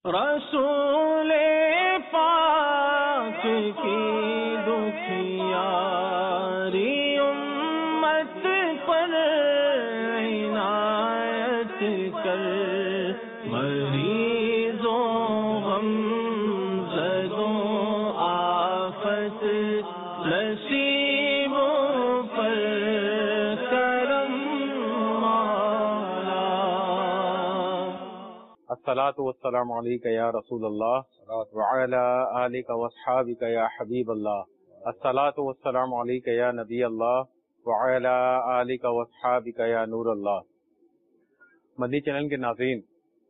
رسول پاک کی دکھیاری امت پر عنایت کر، مریضوں غم زدوں آفت نصیبوں پر کرم مولا۔ الصلاۃ والسلام علیک یا رسول اللہ وعلی آلک واصحابک یا حبیب اللہ، الصلاۃ والسلام علیک یا نبی اللہ وعلی آلک واصحابک یا نور اللہ۔ مدنی چینل کے ناظرین،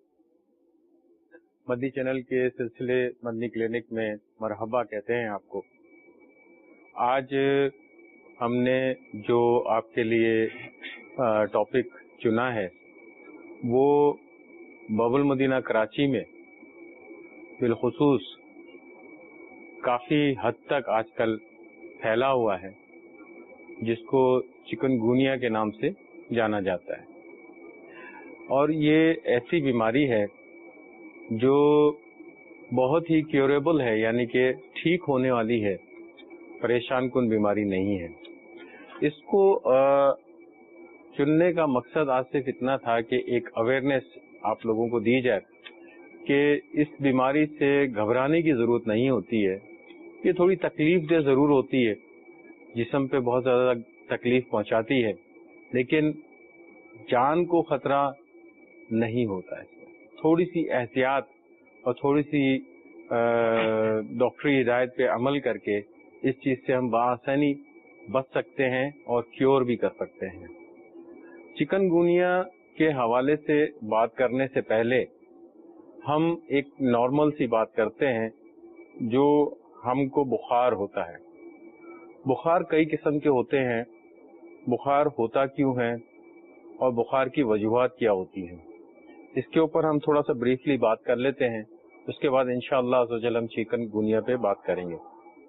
مدنی چینل کے سلسلے مدنی کلینک میں مرحبا کہتے ہیں آپ کو۔ آج ہم نے جو آپ کے لیے ٹاپک چنا ہے وہ باب المدینہ کراچی میں بالخصوص کافی حد تک آج کل پھیلا ہوا ہے، جس کو چکن گونیا کے نام سے جانا جاتا ہے، اور یہ ایسی بیماری ہے جو بہت ہی کیوریبل ہے، یعنی کہ ٹھیک ہونے والی ہے، پریشان کن بیماری نہیں ہے۔ اس کو چننے کا مقصد آج صرف اتنا تھا کہ ایک اویئرنیس آپ لوگوں کو دی جائے کہ اس بیماری سے گھبرانے کی ضرورت نہیں ہوتی ہے۔ یہ تھوڑی تکلیف دہ ضرور ہوتی ہے، جسم پہ بہت زیادہ تکلیف پہنچاتی ہے، لیکن جان کو خطرہ نہیں ہوتا ہے۔ تھوڑی سی احتیاط اور تھوڑی سی ڈاکٹری ہدایت پہ عمل کر کے اس چیز سے ہم بآسانی بچ سکتے ہیں اور کیور بھی کر سکتے ہیں۔ چکن گونیا کے حوالے سے بات کرنے سے پہلے ہم ایک نارمل سی بات کرتے ہیں، جو ہم کو بخار ہوتا ہے۔ بخار کئی قسم کے ہوتے ہیں، بخار ہوتا کیوں ہے اور بخار کی وجوہات کیا ہوتی ہیں، اس کے اوپر ہم تھوڑا سا بریفلی بات کر لیتے ہیں، اس کے بعد انشاءاللہ عز و جل ہم چکن گونیا پہ بات کریں گے۔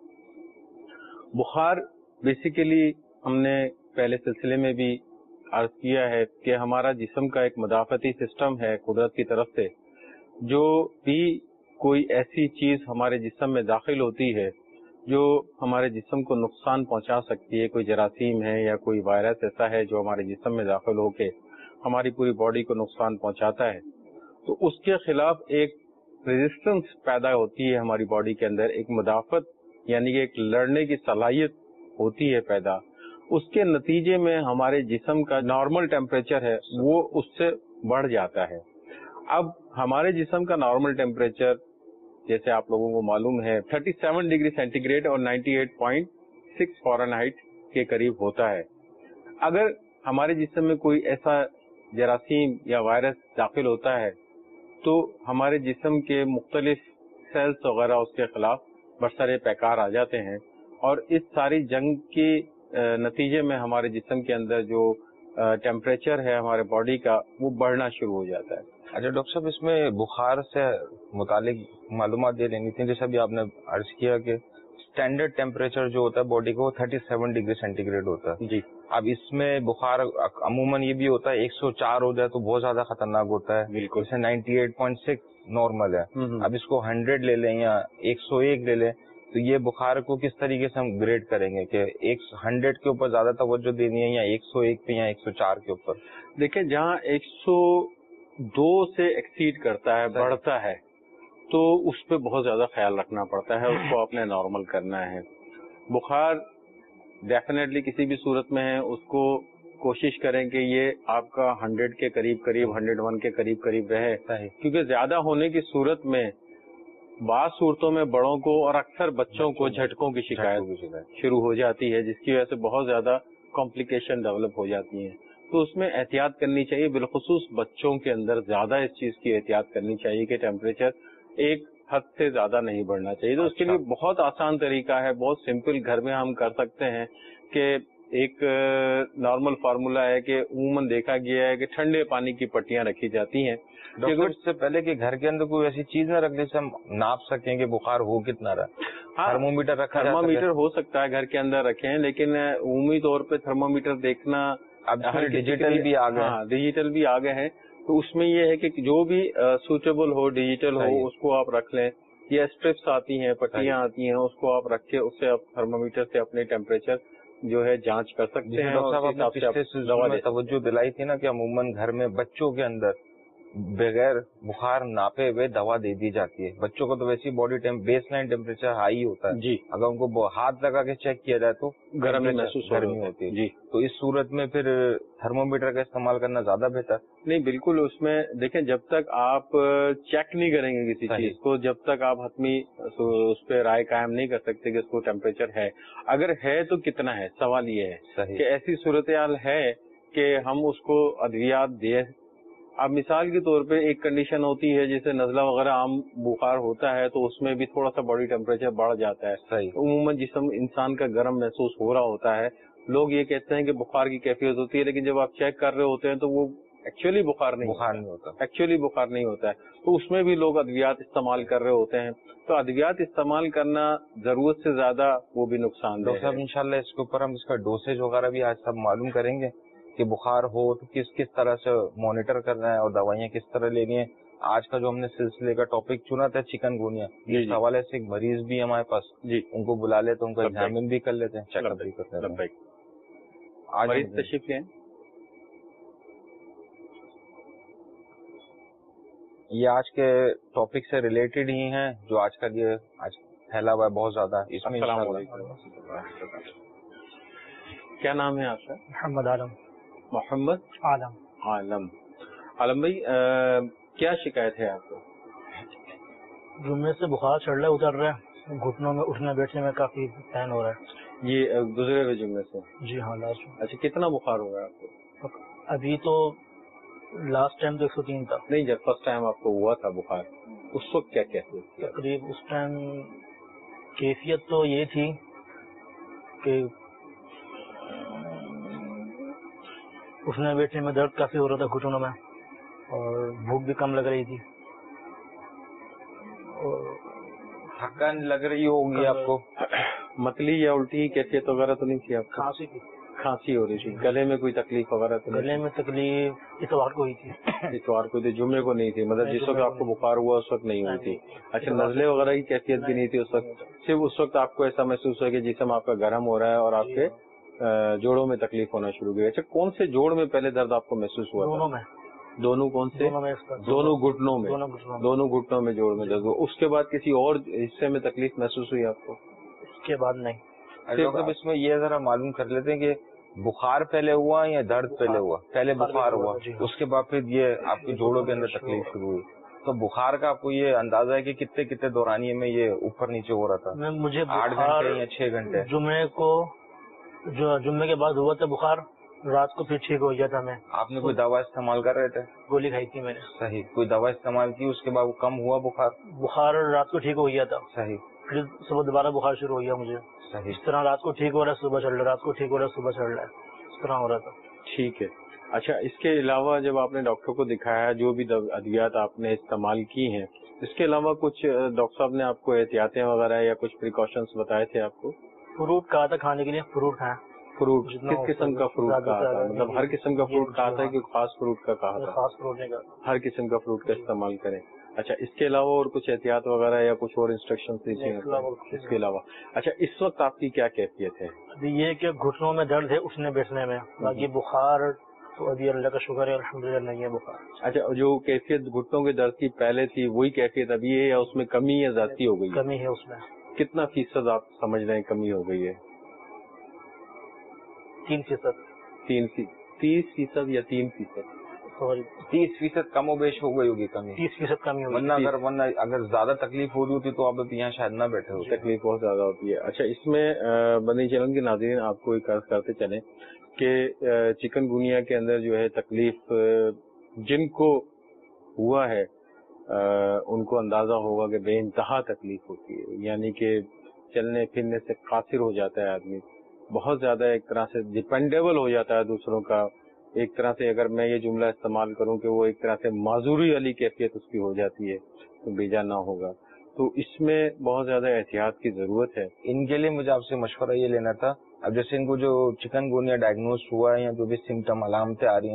بخار بیسیکلی ہم نے پہلے سلسلے میں بھی عرض کیا ہے کہ ہمارا جسم کا ایک مدافعتی سسٹم ہے قدرت کی طرف سے، جو بھی کوئی ایسی چیز ہمارے جسم میں داخل ہوتی ہے جو ہمارے جسم کو نقصان پہنچا سکتی ہے، کوئی جراثیم ہے یا کوئی وائرس ایسا ہے جو ہمارے جسم میں داخل ہو کے ہماری پوری باڈی کو نقصان پہنچاتا ہے، تو اس کے خلاف ایک ریزسٹنس پیدا ہوتی ہے ہماری باڈی کے اندر، ایک مدافعت یعنی کہ ایک لڑنے کی صلاحیت ہوتی ہے پیدا۔ اس کے نتیجے میں ہمارے جسم کا نارمل ٹیمپریچر ہے وہ اس سے بڑھ جاتا ہے۔ اب ہمارے جسم کا نارمل ٹیمپریچر جیسے آپ لوگوں کو معلوم ہے 37 ڈگری سینٹی گریڈ اور 98.6 فارنہائٹ کے قریب ہوتا ہے۔ اگر ہمارے جسم میں کوئی ایسا جراثیم یا وائرس داخل ہوتا ہے تو ہمارے جسم کے مختلف سیلز وغیرہ اس کے خلاف برسر پیکار آ جاتے ہیں، اور اس ساری جنگ کے نتیجے میں ہمارے جسم کے اندر جو ٹیمپریچر ہے ہمارے باڈی کا وہ بڑھنا شروع ہو جاتا ہے۔ اچھا ڈاکٹر صاحب، اس میں بخار سے متعلق معلومات دے لینی تھی، جیسے ابھی آپ نے عرض کیا کہ اسٹینڈرڈ ٹیمپریچر جو ہوتا ہے باڈی کا وہ 37 ڈگری سینٹی گریڈ ہوتا ہے۔ جی، اب اس میں بخار عموماً یہ بھی ہوتا ہے 104 ہو جائے تو بہت زیادہ خطرناک ہوتا ہے، بالکل، جیسے 98.6 نارمل ہے۔ اب اس کو 100 لے لیں یا 101 لے لیں تو یہ بخار کو کس طریقے سے ہم گریڈ کریں گے کہ 100 کے اوپر زیادہ توجہ دینی ہے یا 101 پہ یا 104 کے اوپر؟ دیکھیں، جہاں 102 سے ایکسیڈ کرتا ہے، بڑھتا ہے، تو اس پہ بہت زیادہ خیال رکھنا پڑتا ہے، اس کو آپ نے نارمل کرنا ہے۔ بخار ڈیفینیٹلی کسی بھی صورت میں ہے، اس کو کوشش کریں کہ یہ آپ کا 100 کے قریب 101 کے قریب رہے، کیونکہ زیادہ ہونے کی صورت میں بعض صورتوں میں بڑوں کو اور اکثر بچوں کو جھٹکوں کی شکایت شروع ہو جاتی ہے، جس کی وجہ سے بہت زیادہ کمپلیکیشن ڈیولپ ہو جاتی ہیں۔ تو اس میں احتیاط کرنی چاہیے، بالخصوص بچوں کے اندر زیادہ اس چیز کی احتیاط کرنی چاہیے کہ ٹیمپریچر ایک حد سے زیادہ نہیں بڑھنا چاہیے۔ تو اس کے لیے بہت آسان طریقہ ہے، بہت سمپل، گھر میں ہم کر سکتے ہیں کہ ایک نارمل فارمولا ہے کہ عموماً دیکھا گیا ہے کہ ٹھنڈے پانی کی پٹیاں رکھی جاتی ہیں۔ ڈاکٹر، اس سے پہلے کہ گھر کے اندر کوئی ایسی چیز نہ رکھنے سے ہم ناپ سکیں کہ بخار ہو کتنا رہا؟ تھرمومیٹر رکھا، تھرمومیٹر ہو سکتا ہے گھر کے اندر رکھیں، لیکن عمومی طور پہ تھرمومیٹر دیکھنا اب ڈیجیٹل بھی آ گئے، ڈیجیٹل بھی آ گئے ہیں، تو اس میں یہ ہے کہ جو بھی سوٹیبل ہو، ڈیجیٹل ہو، اس کو آپ رکھ لیں، یا اسٹرپس آتی ہیں، پٹیاں آتی ہیں، اس کو آپ رکھ کے اس سے آپ تھرمومیٹر سے اپنے ٹیمپریچر جو ہے جانچ کر سکتے ہیں. ڈاکٹر صاحب آپ نے پچھلے سلسلے میں توجہ دلائی تھی نا کہ عموماً گھر میں بچوں کے اندر بغیر بخار ناپے ہوئے دوا دے دی جاتی ہے. بچوں کو تو ویسی body baseline temperature high ہوتا ہے. جی. اگر ان کو ہاتھ لگا کے چیک کیا جائے تو گرمی محسوس ہوتی ہے. جی. تو اس صورت میں پھر تھرمومیٹر کا استعمال کرنا زیادہ بہتر نہیں. بالکل. اس میں دیکھیں جب تک آپ چیک نہیں کریں گے کسی چیز کو، جب تک آپ حتمی اس پہ رائے قائم نہیں کر سکتے کہ اس کو ٹیمپریچر ہے. اگر ہے تو کتنا ہے، سوال یہ ہے کہ ایسی صورتحال ہے کہ ہم اس کو ادویات دیں. اب مثال کے طور پہ ایک کنڈیشن ہوتی ہے جیسے نزلہ وغیرہ عام بخار ہوتا ہے تو اس میں بھی تھوڑا سا باڈی ٹیمپریچر بڑھ جاتا ہے. عموماً جسم انسان کا گرم محسوس ہو رہا ہوتا ہے. لوگ یہ کہتے ہیں کہ بخار کی کیفیت ہوتی ہے، لیکن جب آپ چیک کر رہے ہوتے ہیں تو وہ ایکچولی بخار نہیں ہوتا ہے. تو اس میں بھی لوگ ادویات استعمال کر رہے ہوتے ہیں. تو ادویات استعمال کرنا ضرورت سے زیادہ وہ بھی نقصان دہ ہے. انشاءاللہ اس کے اوپر ہم اس کا ڈوسیج وغیرہ بھی آج سب معلوم کریں گے کہ بخار ہو تو کس طرح سے مانیٹر کرنا ہے اور دوائیاں کس طرح لینی ہیں. آج کا جو ہم نے سلسلے کا ٹاپک چنا تھا چکن گونیا، اس حوالے سے ایک مریض بھی ہمارے پاس، ان کو بلا لیتے ہیں، ان کا ایگزامن بھی کر لیتے ہیں، چیک اپ بھی کرتے ہیں. آج تشریف لیں. یہ آج کے ٹاپک سے ریلیٹڈ ہی ہیں جو آج کا یہ آج پھیلا ہوا ہے بہت زیادہ. اس میں کیا نام ہے آپ کا؟ محمد عالم. محمد عالم بھائی، کیا شکایت ہے آپ کو؟ جمعے سے بخار چڑھ رہا ہے، اتر رہا ہے، گھٹنوں میں اٹھنے بیٹھنے میں کافی پین ہو رہا ہے. یہ گزرے ہوئے جمعے سے؟ جی ہاں، لاسٹ. اچھا، کتنا بخار ہو رہا ہے آپ کو؟ ابھی تو لاسٹ ٹائم تو 103 تھا. نہیں، جب فرسٹ ٹائم آپ کو ہوا تھا بخار اس وقت کیا کیفیت تھی؟ تقریب اس ٹائم کیفیت تو یہ تھی کہ اٹھنے بیٹھنے میں درد کافی ہو رہا تھا گھٹنوں میں، اور بھوک بھی کم لگ رہی تھی، اور تھکن لگ رہی ہوگی آپ کو. متلی یا الٹی کیفیت وغیرہ تو نہیں تھی آپ کو؟ کھانسی ہو رہی تھی. گلے میں کوئی تکلیف وغیرہ تو؟ گلے میں تکلیف اتوار کو ہوئی تھی. اتوار کو تھی، جمعے کو نہیں تھی؟ مطلب جس وقت آپ کو بخار ہوا اس وقت نہیں ہوئی تھی. اچھا، نزلے وغیرہ کی کیفیت بھی نہیں تھی اس وقت؟ صرف اس وقت آپ کو ایسا محسوس ہوا کہ جسم آپ کا گرم ہو رہا ہے اور آپ کے جوڑوں میں تکلیف ہونا شروع ہوئی. اچھا، کون سے جوڑ میں پہلے درد آپ کو محسوس ہوا؟ دونوں میں. دونوں کون سے؟ دونوں گھٹنوں میں. دونوں گھٹنوں میں جوڑ میں درد ہوا. اس کے بعد کسی اور حصے میں تکلیف محسوس ہوئی آپ کو؟ اس کے بعد نہیں. اس میں یہ ذرا معلوم کر لیتے ہیں کہ بخار پہلے ہوا یا درد پہلے ہوا؟ پہلے بخار ہوا، اس کے بعد پھر یہ آپ کے جوڑوں کے اندر تکلیف شروع ہوئی. تو بخار کا آپ کو یہ اندازہ ہے کہ کتنے دورانیے میں یہ اوپر نیچے ہو رہا تھا؟ مجھے 8 گھنٹے یا 6 گھنٹے؟ جمعے کے بعد ہوا تھا بخار، رات کو پھر ٹھیک ہو گیا تھا. میں آپ نے کوئی دوا استعمال کر رہے تھے؟ گولی کھائی تھی میں نے. صحیح. کوئی دوا استعمال کی اس کے بعد وہ کم ہوا بخار رات کو ٹھیک ہو گیا تھا. صحیح. پھر صبح دوبارہ بخار شروع ہو گیا مجھے. صحیح. اس طرح رات کو ٹھیک ہو رہا ہے صبح چڑھ رہا ہے، رات کو ٹھیک ہو رہا ہے صبح چڑھ رہا ہے، اس طرح ہو رہا تھا. ٹھیک ہے. اچھا، اس کے علاوہ جب آپ نے ڈاکٹر کو دکھایا، جو بھی ادویات آپ نے استعمال کی ہیں، اس کے علاوہ کچھ ڈاکٹر صاحب نے آپ کو احتیاطیں وغیرہ یا کچھ پریکاشنس بتائے تھے آپ کو؟ فروٹ کہا تھا کھانے کے لیے، فروٹ کھائیں. فروٹ کس قسم کا فروٹ کہا تھا؟ مطلب ہر قسم کا فروٹ کہا تھا کہ خاص فروٹ کا کہا تھا؟ خاص فروٹ نہیں کہا، ہر قسم کا فروٹ کا استعمال کریں. اچھا، اس کے علاوہ اور کچھ احتیاط وغیرہ یا کچھ اور انسٹرکشن دیجیے اس کے علاوہ؟ اچھا، اس وقت آپ کی کیا کیفیت ہے؟ ابھی یہ کہ گھٹنوں میں درد ہے اٹھنے بیٹھنے میں، باقی بخار تو ابھی اللہ کا شکر ہے الحمدللہ نہیں ہے بخار. اچھا، جو کیفیت گھٹنوں کے درد کی پہلے تھی وہی کیفیت ابھی ہے یا اس میں کمی یا زیادتی ہو گئی؟ کمی ہے اس میں. کتنا فیصد آپ سمجھ رہے ہیں کمی ہو گئی ہے؟ 3%. 30% یا 3%؟ 30% کم و بیش ہو گئی ہوگی کمی. 30% کمی ہو گئی. ورنہ اگر زیادہ تکلیف ہو رہی ہوتی تو آپ یہاں شاید نہ بیٹھے ہوتے. تکلیف بہت زیادہ ہوتی ہے. اچھا، اس میں بنی چلن کے ناظرین آپ کو ایک عرض کرتے چلیں کہ چکن گونیا کے اندر جو ہے تکلیف جن کو ہوا ہے ان کو اندازہ ہوگا کہ بے انتہا تکلیف ہوتی ہے. یعنی کہ چلنے پھرنے سے قاصر ہو جاتا ہے آدمی، بہت زیادہ ایک طرح سے ڈیپینڈیبل ہو جاتا ہے دوسروں کا. ایک طرح سے اگر میں یہ جملہ استعمال کروں کہ وہ ایک طرح سے معذوری والی کیفیت اس کی ہو جاتی ہے تو بیجا نہ ہوگا. تو اس میں بہت زیادہ احتیاط کی ضرورت ہے. ان کے لیے مجھے آپ سے مشورہ یہ لینا تھا، اب جیسے ان کو جو چکن گونیا ڈائگنوز ہوا ہے یا جو بھی سمٹم علامتیں آ رہی ہیں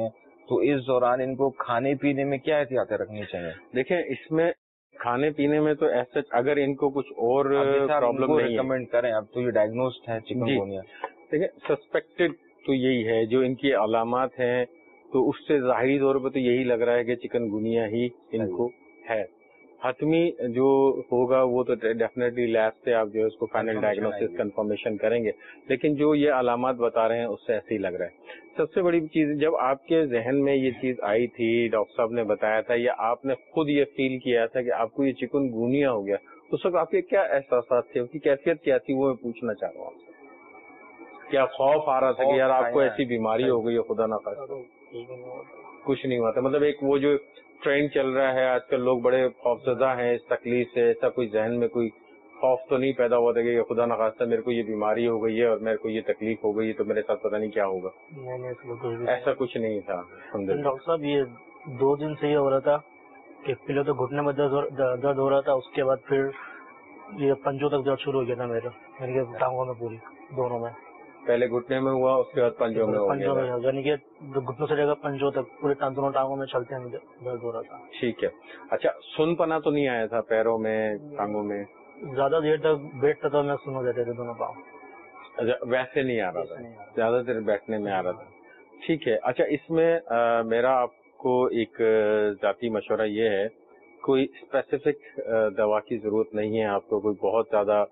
تو اس دوران ان کو کھانے پینے میں کیا احتیاطیں رکھنی چاہیے؟ دیکھیں اس میں کھانے پینے میں تو ایسا اگر ان کو کچھ اور پرابلم نہیں ریکمینڈ کریں، اب تو یہ ڈائگنوسڈ ہے چکن گونیا. دیکھیں سسپیکٹڈ تو یہی ہے، جو ان کی علامات ہیں تو اس سے ظاہری طور پہ تو یہی لگ رہا ہے کہ چکن گونیا ہی ان کو ہے. حتمی جو ہوگا وہ تو ڈیفینیٹلی لیب سے آپ جو ہے اس کو فائنل ڈائگنوسس کنفرمیشن کریں گے، لیکن جو یہ علامات بتا رہے ہیں اس سے ایسے ہی لگ رہا ہے. سب سے بڑی چیز جب آپ کے ذہن میں یہ چیز آئی تھی، ڈاکٹر صاحب نے بتایا تھا یا آپ نے خود یہ فیل کیا تھا کہ آپ کو یہ چکن گونیا ہو گیا، اس وقت آپ کے کیا احساسات تھے، اس کی کیفیت کیا تھی، وہ میں پوچھنا چاہ رہا ہوں آپ سے. کیا خوف آ رہا تھا کہ یار آپ کو ایسی بیماری ہو گئی ہے، خدا نہ خواستہ؟ کچھ نہیں ہوا تھا، مطلب ایک وہ جو ٹرینڈ چل رہا ہے آج کل، لوگ بڑے خوفزدہ ہیں اس تکلیف سے، ایسا کوئی ذہن میں کوئی خوف تو نہیں پیدا ہوا تھا کہ خدا نہ خواستہ میرے کو یہ بیماری ہو گئی ہے اور میرے کو یہ تکلیف ہو گئی ہے تو میرے ساتھ پتہ نہیں کیا ہوگا؟ ایسا کچھ نہیں تھا. ڈاکٹر صاحب یہ 2 دن سے یہ ہو رہا تھا کہ پہلے تو گھٹنے میں درد ہو رہا تھا، اس کے بعد پھر یہ پنجوں تک درد شروع ہو گیا تھا میرے ٹانگوں میں، پوری دونوں میں. پہلے گھٹنے میں ہوا، اس کے بعد پنجوں میں ہو گیا، یعنی کہ گھٹنوں سے لے کر پنجوں تک پورے دونوں ٹانگوں میں چلتے ہیں درد ہو رہا تھا. ٹھیک ہے. اچھا سن پنا تو نہیں آیا تھا پیروں میں، ٹانگوں میں؟ زیادہ دیر تک بیٹھتا تھا میں، سنو دیتے تھے دونوں پاؤں. اچھا ویسے نہیں آ رہا تھا، زیادہ دیر بیٹھنے میں آ رہا تھا. ٹھیک ہے. اچھا اس میں میرا آپ کو ایک ذاتی مشورہ یہ ہے، کوئی اسپیسیفک دوا کی ضرورت نہیں ہے آپ کو، کوئی بہت زیادہ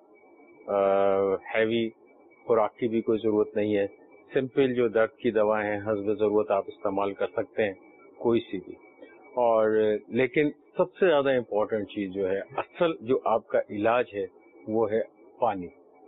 ہیوی خوراک کی بھی کوئی ضرورت نہیں ہے. سمپل جو درد کی دوا ہیں حسب ضرورت آپ استعمال کر سکتے ہیں کوئی سی بھی. اور لیکن سب سے زیادہ امپورٹنٹ چیز جو ہے، اصل جو آپ کا علاج ہے وہ ہے پانی.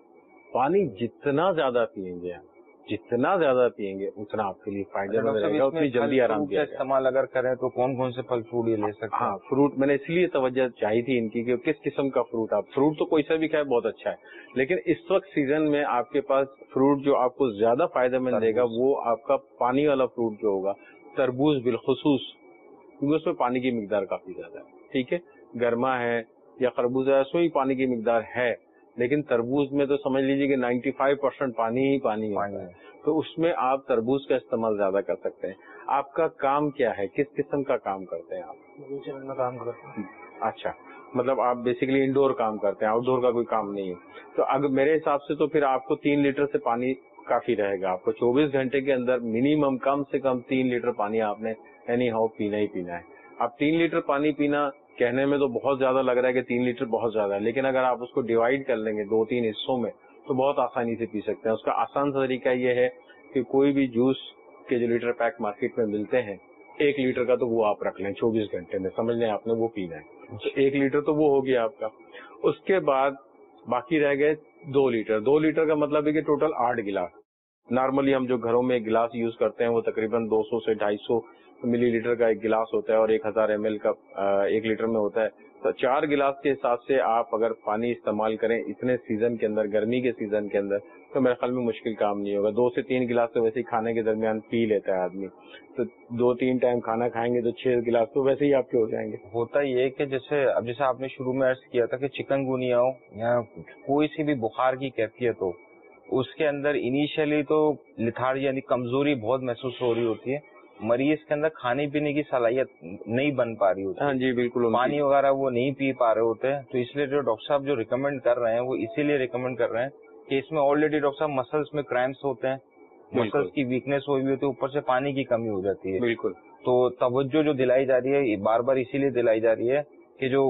پانی جتنا زیادہ پیئیں گے آپ، جتنا زیادہ پیئیں گے اتنا آپ کے لیے فائدہ مند رہے گا، اتنی جلدی آرام دیا جائے گا. استعمال اگر کریں تو کون کون سے پھل فروٹ یہ لے سکتے ہیں؟ ہاں فروٹ میں نے اس لیے توجہ چاہی تھی ان کی کہ کس قسم کا فروٹ. آپ فروٹ تو کوئی سا بھی کھائے بہت اچھا ہے، لیکن اس وقت سیزن میں آپ کے پاس فروٹ جو آپ کو زیادہ فائدہ مند دے گا وہ آپ کا پانی والا فروٹ جو ہوگا، تربوز بالخصوص، کیونکہ اس میں پانی کی مقدار کافی زیادہ ہے. ٹھیک ہے، گرما ہے یا خربوزہ ہے اس میں ہی پانی کی مقدار ہے، لیکن تربوز میں تو سمجھ لیجیے کہ 95% پانی ہی پانی ہے. تو اس میں آپ تربوز کا استعمال زیادہ کر سکتے ہیں. آپ کا کام کیا ہے، کس قسم کا کام کرتے ہیں آپ؟ میں کام کرتا ہوں. اچھا، مطلب آپ بیسیکلی انڈور کام کرتے ہیں، آؤٹ ڈور کا کوئی کام نہیں ہے. تو اگر میرے حساب سے تو پھر آپ کو 3 لیٹر سے پانی کافی رہے گا. آپ کو 24 گھنٹے کے اندر منیمم کم سے کم 3 لیٹر پانی آپ نے اینی ہاؤ پینا ہی پینا ہے. اب 3 لیٹر پانی پینا کہنے میں تو بہت زیادہ لگ رہا ہے کہ 3 لیٹر بہت زیادہ ہے، لیکن اگر آپ اس کو ڈیوائڈ کر لیں گے 2-3 حصوں میں تو بہت آسانی سے پی سکتے ہیں. اس کا آسان سا طریقہ یہ ہے کہ کوئی بھی جوس کے جو لیٹر پیک مارکیٹ میں ملتے ہیں 1 لیٹر کا تو وہ آپ رکھ لیں 24 گھنٹے میں، سمجھ لیں آپ نے وہ پینا ہے. تو 1 لیٹر تو وہ ہو گیا آپ کا. اس کے بعد باقی رہ گئے 2 لیٹر. 2 لیٹر کا مطلب ہے کہ ٹوٹل 8 گلاس. نارملی ہم جو گھروں میں گلاس یوز کرتے ہیں وہ تقریباً 200 سے 250 ملی لیٹر کا ایک گلاس ہوتا ہے اور 1000 ml کا 1 لیٹر میں ہوتا ہے. تو 4 گلاس کے حساب سے آپ اگر پانی استعمال کریں اتنے سیزن کے اندر، گرمی کے سیزن کے اندر، تو میرے خیال میں مشکل کام نہیں ہوگا. 2 سے 3 گلاس تو ویسے ہی کھانے کے درمیان پی لیتا ہے آدمی، تو 2-3 ٹائم کھانا کھائیں گے تو 6 گلاس تو ویسے ہی آپ کے ہو جائیں گے. ہوتا یہ کہ جیسے آپ نے شروع میں عرض کیا تھا کہ چکن گونیا ہو یا کوئی سی بھی بخار کی کیفیت ہو، اس کے اندر انیشیلی تو لتھارجی یعنی کمزوری بہت محسوس ہو رہی ہوتی ہے، مریض کے اندر کھانے پینے کی صلاحیت نہیں بن پا رہی ہوتی. ہاں جی بالکل، پانی وغیرہ وہ نہیں پی پا رہے ہوتے ہیں. تو اس لیے جو ڈاکٹر صاحب جو ریکمینڈ کر رہے ہیں وہ اسی لیے ریکمینڈ کر رہے ہیں کہ اس میں آلریڈی ڈاکٹر صاحب مسلس میں کرائمس ہوتے ہیں، مسلس کی ویکنیس ہوئی ہوتی ہے، اوپر سے پانی کی کمی ہو جاتی ہے. بالکل. تو توجہ جو دلائی جا رہی ہے بار بار اسی لیے دلائی جا رہی ہے کہ جو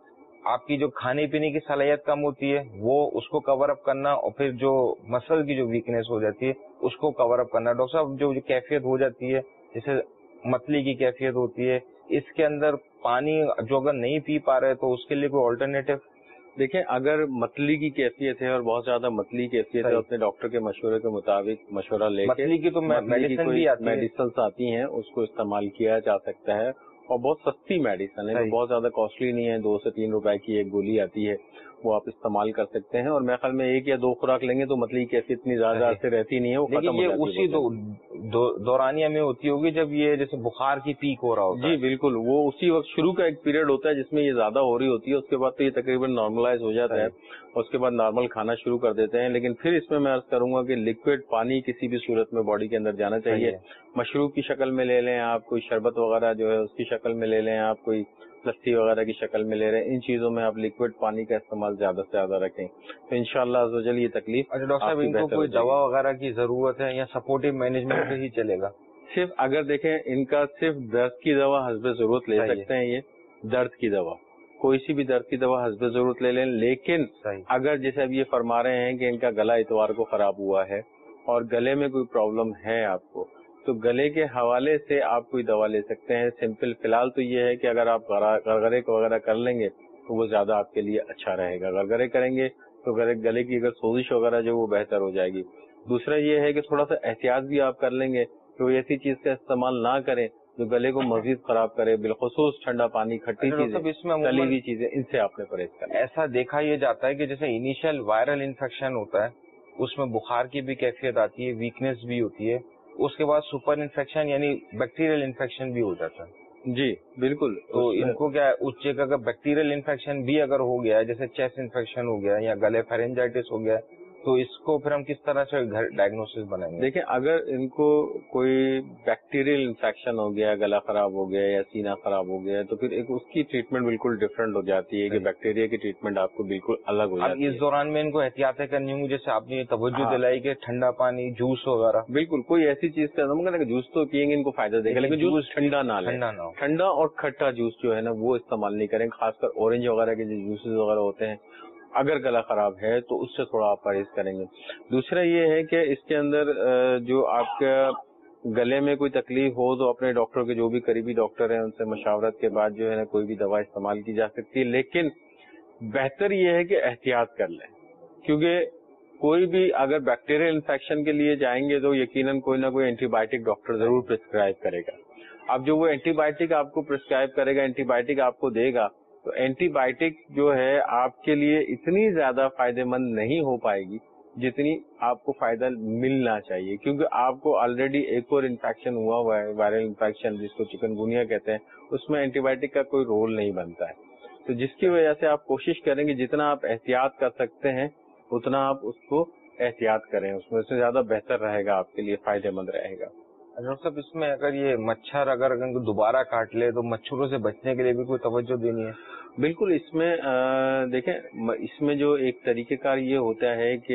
آپ کی جو کھانے پینے کی صلاحیت کم ہوتی ہے وہ اس کو کور اپ کرنا، اور پھر جو مسل کی جو ویکنیس ہو جاتی ہے اس کو کور اپ کرنا. ڈاکٹر صاحب جو کیفیت ہو جاتی ہے جیسے متلی کی کیفیت ہوتی ہے، اس کے اندر پانی جو اگر نہیں پی پا رہے تو اس کے لیے کوئی آلٹرنیٹو؟ دیکھیں اگر متلی کی کیفیت ہے اور بہت زیادہ متلی کیفیت ہے، اپنے ڈاکٹر کے مشورے کے مطابق مشورہ لے کے، متلی کی تو میڈیسنس آتی ہیں اس کو استعمال کیا جا سکتا ہے، اور بہت سستی میڈیسن ہے، بہت زیادہ کاسٹلی نہیں ہے. 2 سے 3 روپے کی ایک گولی آتی ہے، وہ آپ استعمال کر سکتے ہیں. اور میرے خیال میں 1 یا 2 خوراک لیں گے تو متلی کی کیفیت اتنی زیادہ سے رہتی نہیں ہے، وہ ختم ہو جاتی ہے. اسی دورانیہ میں ہوتی ہوگی جب یہ جیسے بخار کی پیک ہو رہا ہوتا ہے. جی بالکل, وہ اسی وقت شروع کا ایک پیریڈ ہوتا ہے جس میں یہ زیادہ ہو رہی ہوتی ہے, اس کے بعد تو یہ تقریباً نارملائز ہو جاتا ہے, اس کے بعد نارمل کھانا شروع کر دیتے ہیں. لیکن پھر اس میں عرض کروں گا کہ لکوڈ پانی کسی بھی صورت میں باڈی کے اندر جانا چاہیے. مشروب کی شکل میں لے لیں آپ, کوئی شربت وغیرہ جو ہے اس کی شکل میں لے لیں آپ, کوئی لسی وغیرہ کی شکل میں لے رہے ہیں, ان چیزوں میں آپ لکوڈ پانی کا استعمال زیادہ سے زیادہ رکھیں تو انشاءاللہ عز و جل یہ تکلیف. اچھا ڈاکٹر صاحب, ان کو کوئی دوا وغیرہ کی ضرورت ہے یا سپورٹو مینجمنٹ سے ہی چلے گا؟ صرف اگر دیکھیں ان کا صرف درد کی دوا حسب ضرورت لے سکتے ہیں, یہ درد کی دوا کوئی سی بھی درد کی دوا حسب ضرورت لے لیں. لیکن اگر جیسے اب یہ فرما رہے ہیں کہ ان کا گلا اتوار کو خراب ہوا ہے اور گلے میں کوئی پرابلم ہے آپ کو, تو گلے کے حوالے سے آپ کوئی دوا لے سکتے ہیں. سمپل فی الحال تو یہ ہے کہ اگر آپ غرغرے وغیرہ کر لیں گے تو وہ زیادہ آپ کے لیے اچھا رہے گا. غرغرے کریں گے تو گلے کی اگر سوزش وغیرہ جو وہ بہتر ہو جائے گی. دوسرا یہ ہے کہ تھوڑا سا احتیاط بھی آپ کر لیں گے, کوئی ایسی چیز کا استعمال نہ کریں جو گلے کو مزید خراب کرے, بالخصوص ٹھنڈا پانی, کھٹی چیزیں, تلی ہوئی چیزیں, ان سے آپ نے پرہیز کرنا. ایسا دیکھا یہ جاتا ہے کہ جیسے انیشیل وائرل انفیکشن ہوتا ہے اس میں بخار کی بھی کیفیت آتی ہے, ویکنیس بھی ہوتی ہے, اس کے بعد سپر انفیکشن یعنی بیکٹیریل انفیکشن بھی ہو جاتا ہے. جی بالکل. تو ان کو کیا اس جگہ کا بیکٹیریل انفیکشن بھی اگر ہو گیا ہے, جیسے چیسٹ انفیکشن ہو گیا یا گلے فیرنجائٹس ہو گیا, تو اس کو پھر ہم کس طرح سے گھر ڈائگنوسس بنائیں گے؟ دیکھیں اگر ان کو کوئی بیکٹیریل انفیکشن ہو گیا, گلا خراب ہو گیا یا سینہ خراب ہو گیا, تو پھر ایک اس کی ٹریٹمنٹ بالکل ڈفرینٹ ہو جاتی ہے کہ بیکٹیریا کی ٹریٹمنٹ آپ کو بالکل الگ ہو جاتی ہے. اب اس دوران میں ان کو احتیاطیں کرنی ہوں گی, جیسے آپ نے توجہ دلائی کہ ٹھنڈا پانی, جوس وغیرہ. بالکل کوئی ایسی چیز کا جوس تو پیئیں گے ان کو فائدہ دے گا, لیکن جوس ٹھنڈا نہ لیں, ٹھنڈا اور کھٹا جوس جو ہے نا وہ استعمال نہیں کریں, خاص کر اورنج وغیرہ کے جو جوسز وغیرہ ہوتے ہیں. اگر گلا خراب ہے تو اس سے تھوڑا آپ پرہیز کریں گے. دوسرا یہ ہے کہ اس کے اندر جو آپ کا گلے میں کوئی تکلیف ہو تو اپنے ڈاکٹر کے جو بھی قریبی ڈاکٹر ہیں ان سے مشاورت کے بعد جو ہے نا کوئی بھی دوا استعمال کی جا سکتی ہے. لیکن بہتر یہ ہے کہ احتیاط کر لیں, کیونکہ کوئی بھی اگر بیکٹیریل انفیکشن کے لیے جائیں گے تو یقیناً کوئی نہ کوئی اینٹی بایوٹک ڈاکٹر ضرور پرسکرائب کرے گا. اب جو وہ اینٹی بایوٹک آپ کو پرسکرائب کرے گا, اینٹی بایوٹک آپ کو دے گا, تو اینٹی بایوٹک جو ہے آپ کے لیے اتنی زیادہ فائدہ مند نہیں ہو پائے گی جتنی آپ کو فائدہ ملنا چاہیے, کیونکہ آپ کو آلریڈی ایک اور انفیکشن ہوا ہے, وائرل انفیکشن جس کو چکن گونیا کہتے ہیں, اس میں اینٹی بایوٹک کا کوئی رول نہیں بنتا ہے. تو جس کی وجہ سے آپ کوشش کریں گے جتنا آپ احتیاط کر سکتے ہیں اتنا آپ اس کو احتیاط کریں, اس میں سے زیادہ بہتر رہے گا, آپ کے لیے فائدہ مند رہے گا. ڈاکٹر صاحب اس میں اگر یہ مچھر اگر دوبارہ کاٹ لے تو مچھروں سے بچنے کے لیے بھی کوئی توجہ دینی ہے؟ بالکل. اس میں دیکھیں اس میں جو ایک طریقہ کار یہ ہوتا ہے کہ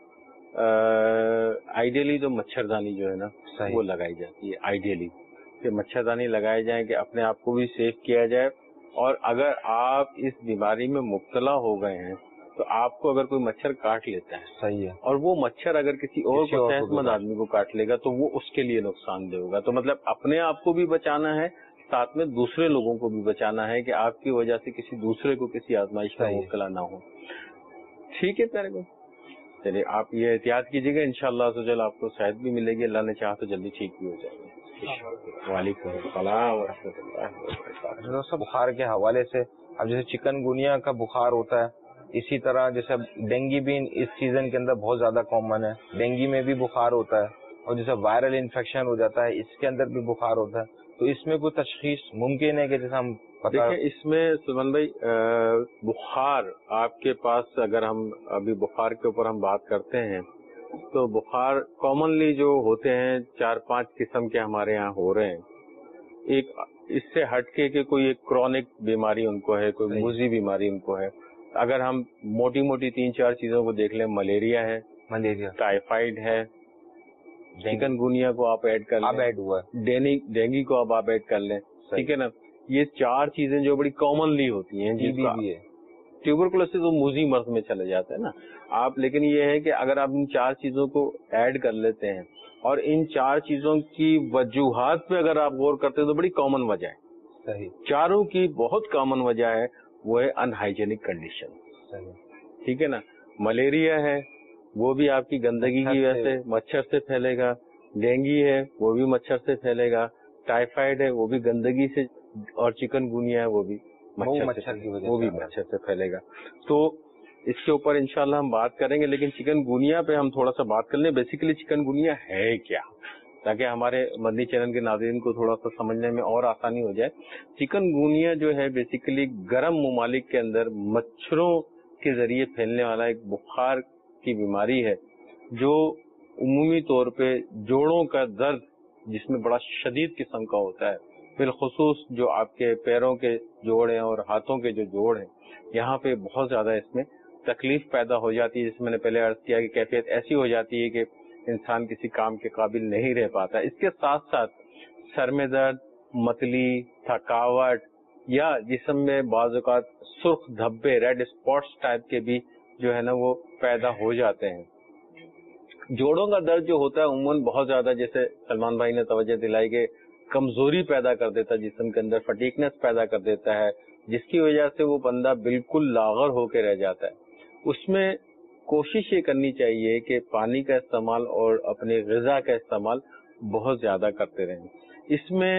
آئیڈیلی تو مچھردانی جو ہے نا وہ لگائی جاتی ہے, آئیڈیلی کہ مچھردانی لگائے جائیں کہ اپنے آپ کو بھی سیف کیا جائے. اور اگر آپ اس بیماری میں مبتلا ہو گئے ہیں تو آپ کو اگر کوئی مچھر کاٹ لیتا ہے, صحیح ہے, اور وہ مچھر اگر کسی اور کو صحت مند آدمی کو کاٹ لے گا تو وہ اس کے لیے نقصان دہ ہوگا. تو مطلب اپنے آپ کو بھی بچانا ہے, ساتھ میں دوسرے لوگوں کو بھی بچانا ہے کہ آپ کی وجہ سے کسی دوسرے کو کسی آزمائش کا مبتلا نہ ہو. ٹھیک ہے پیارے کو, چلیے آپ یہ احتیاط کیجیے گا, انشاءاللہ تو جل آپ کو صحت بھی ملے گی, اللہ نے چاہا تو جلدی ٹھیک بھی ہو جائے گا. وعلیکم السلام ورحمۃ اللہ وبرکاتہ. بخار کے حوالے سے اب جیسے چکن گونیا کا بخار ہوتا ہے, اسی طرح جیسے ڈینگی بھی اس سیزن کے اندر بہت زیادہ کامن ہے, ڈینگی میں بھی بخار ہوتا ہے, اور جیسے وائرل انفیکشن ہو جاتا ہے اس کے اندر بھی بخار ہوتا ہے. تو اس میں کوئی تشخیص ممکن ہے کہ جیسے ہم دیکھیں اس میں سلمان بھائی بخار آپ کے پاس, اگر ہم ابھی بخار کے اوپر ہم بات کرتے ہیں تو بخار کامنلی جو ہوتے ہیں 4-5 قسم کے ہمارے یہاں ہو رہے ہیں. ایک اس سے ہٹ کے کہ کوئی ایک کرونک بیماری ان کو ہے, کوئی موذی بیماری ان کو ہے. اگر ہم موٹی موٹی 3-4 چیزوں کو دیکھ لیں, ملیریا ہے, ٹائیفائڈ ہے, چکن گونیا کو آپ ایڈ کر لیں, ایڈ ہوا ہے, ڈینگی کو آپ ایڈ کر لیں, ٹھیک ہے نا. یہ 4 چیزیں جو بڑی کامنلی ہوتی ہیں, ٹیوبرکلوسس وہ موذی مرض میں چلے جاتے ہیں نا آپ. لیکن یہ ہے کہ اگر آپ ان 4 چیزوں کو ایڈ کر لیتے ہیں اور ان 4 چیزوں کی وجوہات پہ اگر آپ غور کرتے ہیں تو بڑی کامن وجہ ہے. صحیح, چاروں کی بہت کامن وجہ ہے, وہ ہے ان ہائیجینک کنڈیشن. ٹھیک ہے نا. ملیریا ہے وہ بھی آپ کی گندگی کی وجہ سے مچھر سے پھیلے گا, ڈینگی ہے وہ بھی مچھر سے پھیلے گا, ٹائیفائڈ ہے وہ بھی گندگی سے, اور چکن گونیا ہے وہ بھی مچھر سے پھیلے گا. تو اس کے اوپر انشاءاللہ ہم بات کریں گے, لیکن چکن گونیا پہ ہم تھوڑا سا بات کر لیں. بیسیکلی چکن گونیا ہے کیا, تاکہ ہمارے مدنی چینل کے ناظرین کو تھوڑا سا سمجھنے میں اور آسانی ہو جائے. چکن گونیا جو ہے بیسیکلی گرم ممالک کے اندر مچھروں کے ذریعے پھیلنے والا ایک بخار کی بیماری ہے جو عمومی طور پہ جوڑوں کا درد جس میں بڑا شدید قسم کا ہوتا ہے، بالخصوص جو آپ کے پیروں کے جوڑ ہیں اور ہاتھوں کے جو جوڑ ہیں یہاں پہ بہت زیادہ اس میں تکلیف پیدا ہو جاتی ہے. جیسے میں نے پہلے عرض کیا کہ کیفیت ایسی ہو جاتی ہے کہ انسان کسی کام کے قابل نہیں رہ پاتا. اس کے ساتھ ساتھ سر میں درد، متلی، تھکاوٹ یا جسم میں بعض اوقات سرخ دھبے، ریڈ اسپاٹس ٹائپ کے بھی جو ہے نا وہ پیدا ہو جاتے ہیں. جوڑوں کا درد جو ہوتا ہے عموماً بہت زیادہ، جیسے سلمان بھائی نے توجہ دلائی کہ کمزوری پیدا کر دیتا ہے جسم کے اندر، فٹیکنس پیدا کر دیتا ہے، جس کی وجہ سے وہ بندہ بالکل لاغر ہو کے رہ جاتا ہے. اس میں کوشش یہ کرنی چاہیے کہ پانی کا استعمال اور اپنی غذا کا استعمال بہت زیادہ کرتے رہیں. اس میں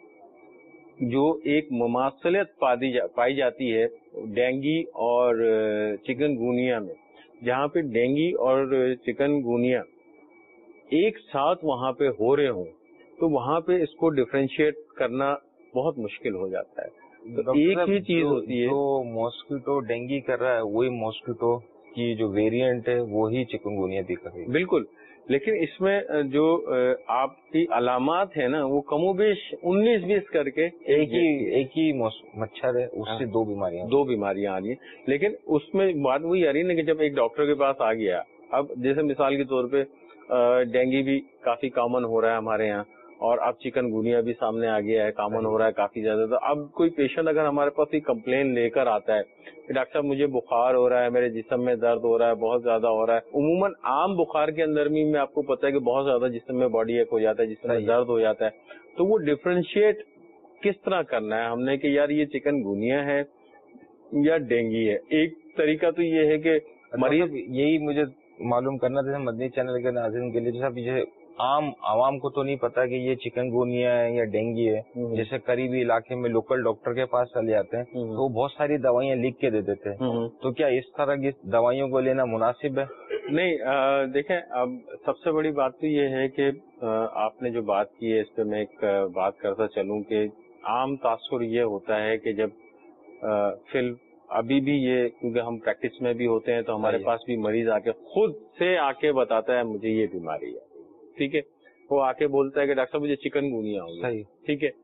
جو ایک مماثلت پائی جاتی ہے ڈینگی اور چکن گونیا میں، جہاں پہ ڈینگی اور چکن گونیا ایک ساتھ وہاں پہ ہو رہے ہوں تو وہاں پہ اس کو ڈفرینشیٹ کرنا بہت مشکل ہو جاتا ہے. تو ایک ہی چیز ہوتی ہے، جو ماسکیٹو ڈینگی کر رہا ہے وہی ماسکیٹو کی جو ویریئنٹ ہے وہی چکن گونیا بھی کر رہی ہے. بالکل، لیکن اس میں جو آپ کی علامات ہیں نا وہ کم و بیش 19-20 کر کے ایک ہی مچھر ہے، اس سے دو بیماریاں آ رہی ہیں. لیکن اس میں بات وہی آ رہی ہے نا کہ جب ایک ڈاکٹر کے پاس آ گیا، اب جیسے مثال کے طور پہ ڈینگی بھی کافی کامن ہو رہا ہے ہمارے یہاں، اور اب چکن گونیا بھی سامنے آ گیا ہے، کامن ہو رہا ہے کافی زیادہ. تو اب کوئی پیشنٹ اگر ہمارے پاس ایک کمپلین لے کر آتا ہے کہ ڈاکٹر صاحب مجھے بخار ہو رہا ہے، میرے جسم میں درد ہو رہا ہے، بہت زیادہ ہو رہا ہے. عموماً عام بخار کے اندر بھی میں آپ کو پتا ہے کہ بہت زیادہ جسم میں باڈی ایک ہو جاتا ہے، جسم میں درد ہو جاتا ہے. تو وہ ڈفرینشیٹ کس طرح کرنا ہے ہم نے کہ یار یہ چکن گونیا ہے یا ڈینگی ہے. ایک طریقہ تو یہ ہے کہ مریض، یہی مجھے معلوم کرنا تھا مدنی چینل کے ناظرین کے لیے، جیسا یہ عام عوام کو تو نہیں پتا کہ یہ چکن گونیا ہے یا ڈینگی ہے. جیسے قریبی علاقے میں لوکل ڈاکٹر کے پاس چلے جاتے ہیں تو وہ بہت ساری دوائیاں لکھ کے دے دیتے ہیں. تو کیا اس طرح کی دوائیوں کو لینا مناسب ہے؟ نہیں، دیکھیں اب سب سے بڑی بات تو یہ ہے کہ آپ نے جو بات کی ہے اس پہ میں ایک بات کرتا چلوں کہ عام تاثر یہ ہوتا ہے کہ جب ابھی بھی یہ کیونکہ ہم پریکٹس میں بھی ہوتے ہیں تو ہمارے پاس بھی مریض آ کے خود سے آ کے بتاتا ہے مجھے یہ بیماری ہے. ٹھیک ہے، وہ آ کے بولتا ہے کہ ڈاکٹر صاحب مجھے چکن گونیا ہو گیا. ٹھیک ہے،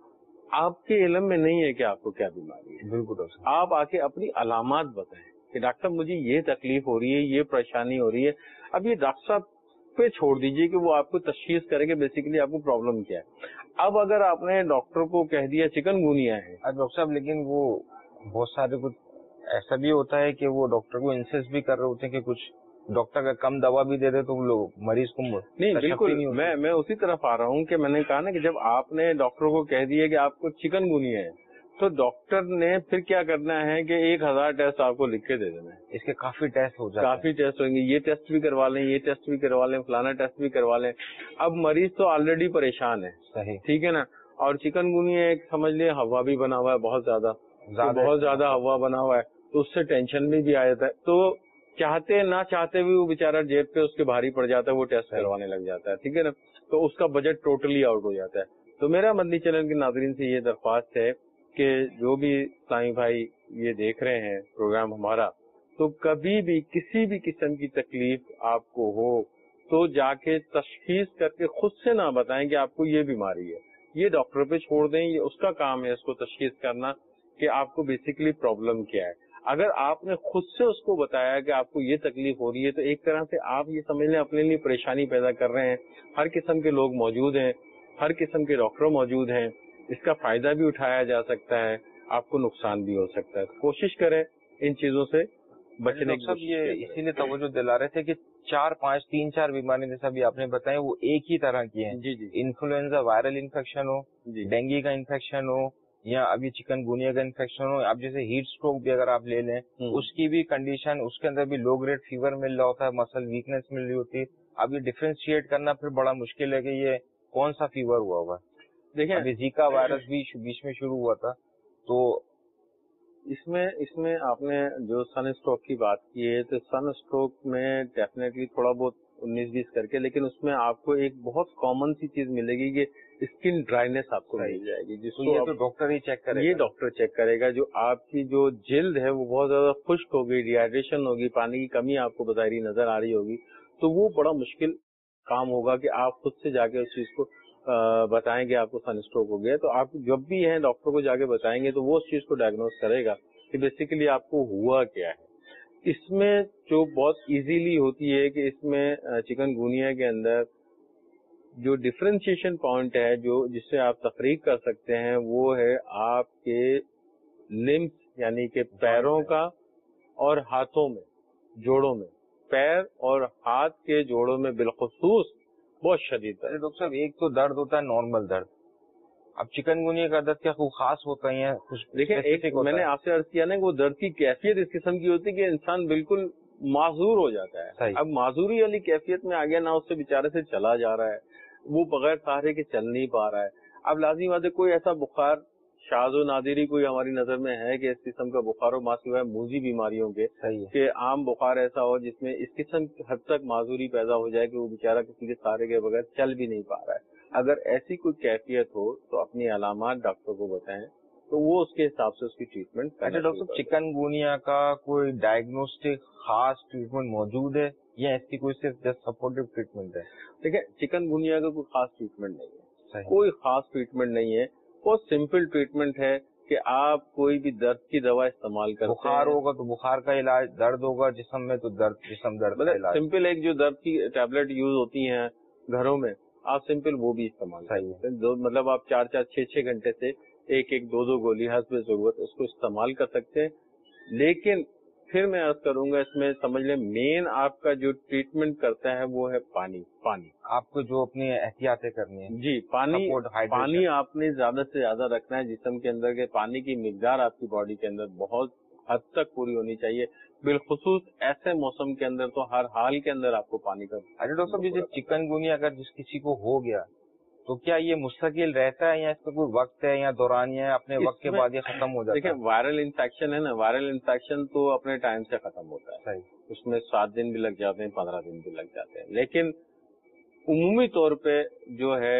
آپ کے علم میں نہیں ہے کہ آپ کو کیا بیماری ہے. بالکل، آپ آ کے اپنی علامات بتائیں کہ ڈاکٹر صاحب مجھے یہ تکلیف ہو رہی ہے، یہ پریشانی ہو رہی ہے. اب یہ ڈاکٹر صاحب پہ چھوڑ دیجئے کہ وہ آپ کو تشخیص کرے کہ بیسیکلی آپ کو پرابلم کیا ہے. اب اگر آپ نے ڈاکٹر کو کہہ دیا چکن گونیا ہے ڈاکٹر صاحب، لیکن وہ بہت سارے کچھ ایسا بھی ہوتا ہے کہ وہ ڈاکٹر کو انسسٹ بھی کر رہے ہوتے ہیں کہ کچھ ڈاکٹر کا کم دوا بھی دے دے تو وہ لوگ مریض کو نہیں. بالکل، میں اسی طرف آ رہا ہوں کہ میں نے کہا نا کہ جب آپ نے ڈاکٹر کو کہہ دیا کہ آپ کو چکن گونیا ہے تو ڈاکٹر نے پھر کیا کرنا ہے کہ 1000 ٹیسٹ آپ کو لکھ کے دے دینا ہے. اس کے کافی ٹیسٹ ہو جاتے ہیں، کافی ٹیسٹ ہویں گے، یہ ٹیسٹ بھی کروا لیں، یہ ٹیسٹ بھی کروا لیں، فلانا ٹیسٹ بھی کروا لیں. اب مریض تو آلریڈی پریشان ہے. صحیح، ٹھیک ہے نا. اور چکن گونیا ایک سمجھ لیں ہوا بھی بنا ہوا ہے، بہت زیادہ ہوا بنا ہوا ہے تو اس سے ٹینشن میں بھی آ جاتا ہے. تو چاہتے نہ چاہتے بھی وہ بیچارہ جیب پہ اس کے بھاری پڑ جاتا ہے، وہ ٹیسٹ کروانے لگ جاتا ہے. ٹھیک ہے نا. تو اس کا بجٹ ٹوٹلی آؤٹ ہو جاتا ہے. تو میرا مدنی چینل کے ناظرین سے یہ درخواست ہے کہ جو بھی اسلامی بھائی یہ دیکھ رہے ہیں پروگرام ہمارا، تو کبھی بھی کسی بھی قسم کی تکلیف آپ کو ہو تو جا کے تشخیص کر کے خود سے نہ بتائیں کہ آپ کو یہ بیماری ہے. یہ ڈاکٹر پہ چھوڑ دیں، یہ اس کا کام ہے اس کو تشخیص کرنا کہ آپ کو بیسیکلی پرابلم کیا ہے. اگر آپ نے خود سے اس کو بتایا کہ آپ کو یہ تکلیف ہو رہی ہے تو ایک طرح سے آپ یہ سمجھ لیں اپنے لیے پریشانی پیدا کر رہے ہیں. ہر قسم کے لوگ موجود ہیں، ہر قسم کے ڈاکٹر موجود ہیں، اس کا فائدہ بھی اٹھایا جا سکتا ہے، آپ کو نقصان بھی ہو سکتا ہے. کوشش کریں ان چیزوں سے بچنے کی. یہ اسی لیے توجہ دلا رہے تھے کہ 3-4 بیماری جیسا بھی آپ نے بتایا وہ ایک ہی طرح کی ہیں. جی. انفلوئنزا وائرل انفیکشن ہو، ڈینگی کا انفیکشن ہو یا ابھی چکن گونیا کا انفیکشن ہو. اب جیسے ہیٹ اسٹروک بھی اگر آپ لے لیں اس کی بھی کنڈیشن، اس کے اندر بھی لو گریڈ فیور مل رہا ہوتا ہے، مسل ویکنیس مل رہی ہوتی ہے. اب یہ ڈفرینشیٹ کرنا پھر بڑا مشکل ہے کہ یہ کون سا فیور ہوا ہوگا. دیکھیں ابھی زیکا وائرس بھی بیچ میں شروع ہوا تھا. تو اس میں آپ نے جو سن اسٹروک کی بات کی ہے تو سن اسٹروک میں ڈیفینیٹلی تھوڑا بہت 19-20 करके, लेकिन उसमें आपको एक बहुत कॉमन सी चीज मिलेगी कि स्किन ड्राइनेस आपको मिल जाएगी, जिसको ये तो डॉक्टर ही चेक करेगा। ये डॉक्टर चेक करेगा। जो आपकी जो जिल्द है वो बहुत ज्यादा खुश्क होगी, डिहाइड्रेशन होगी, पानी की कमी आपको बजारी नजर आ रही होगी, तो वो बड़ा मुश्किल काम होगा कि आप खुद से जाके उस चीज को बताएं कि आपको सनस्ट्रोक हो गया। तो आप जब भी हैं डॉक्टर को जाके बताएंगे तो वो उस चीज को डायग्नोज करेगा कि बेसिकली आपको हुआ क्या है। इसमें जो बहुत इजीली होती है कि इसमें चिकनगुनिया के अंदर जो डिफरेंशिएशन पॉइंट है, जो जिससे आप तफरीक कर सकते हैं, वो है आपके लिम्स यानी कि पैरों का और हाथों में, जोड़ों में, पैर और हाथ के जोड़ों में बिलखुसूस बहुत शदीद है। डॉक्टर साहब, एक तो दर्द होता है नॉर्मल दर्द, अब चिकनगुनिया का दर्द क्या कोई खास होता है? देखिए, एक मैंने आपसे अर्ज किया ना कि वो दर्द की कैफियत इस किस्म की होती है कि इंसान बिल्कुल माजूर हो जाता है। अब माजूरी वाली कैफियत में आ गया ना, उससे बेचारे से चला जा रहा है, वो बगैर सहारे के चल नहीं पा रहा है। अब लाजिम बात है कोई ऐसा बुखार शाज़ो नादिरी कोई हमारी नजर में है कि इस किस्म का बुखार हो, माँ सिवाय मूजी बीमारियों के, कि आम बुखार ऐसा हो जिसमें इस किस्म हद तक माजूरी पैदा हो जाए कि वो बेचारा किसी के सहारे के बगैर चल भी नहीं पा रहा है। अगर ऐसी कोई कैफियत हो तो अपनी अलामात डॉक्टर को बताएं, तो वो उसके हिसाब से उसकी ट्रीटमेंट करें। अच्छा डॉक्टर, चिकनगुनिया का कोई डायग्नोस्टिक खास ट्रीटमेंट मौजूद है या इसकी कोई सिर्फ जस्ट सपोर्टिव ट्रीटमेंट है? देखिए, चिकनगुनिया का कोई खास ट्रीटमेंट नहीं है, कोई खास ट्रीटमेंट नहीं है। बहुत सिंपल ट्रीटमेंट है कि आप कोई भी दर्द की दवा इस्तेमाल करते हैं। बुखार होगा तो बुखार का इलाज, दर्द होगा जिस्म में तो जिस्म दर्द का इलाज। सिंपल एक जो दर्द की टैबलेट यूज होती हैं घरों में, आप सिंपल वो भी इस्तेमाल करते हैं। मतलब आप 4-4, 6-6 घंटे से एक 2-2 गोली हस्ब जरूरत उसको इस्तेमाल कर सकते हैं। लेकिन फिर मैं अर्ज करूंगा, इसमें समझ लें मेन आपका जो ट्रीटमेंट करता है वो है पानी। आपको जो अपनी एहतियातें करनी है जी, पानी आपने ज्यादा से ज्यादा रखना है जिस्म के अंदर के। पानी की मिकदार आपकी बॉडी के अंदर बहुत हद तक पूरी होनी चाहिए, बिलखुसूस ऐसे मौसम के अंदर तो हर हाल के अंदर आपको पानी का। अरे डॉक्टर साहब, ये चिकनगुनिया अगर जिस किसी को हो गया तो क्या ये मुस्तकिल रहता है या इसका कोई वक्त है या दौरानिया है, अपने वक्त के बाद ये खत्म हो जाता है? देखिए, वायरल इन्फेक्शन है ना, वायरल इन्फेक्शन तो अपने टाइम से खत्म होता है। उसमें 7 दिन भी लग जाते हैं, 15 दिन भी लग जाते हैं। लेकिन उमूमी तौर पे जो है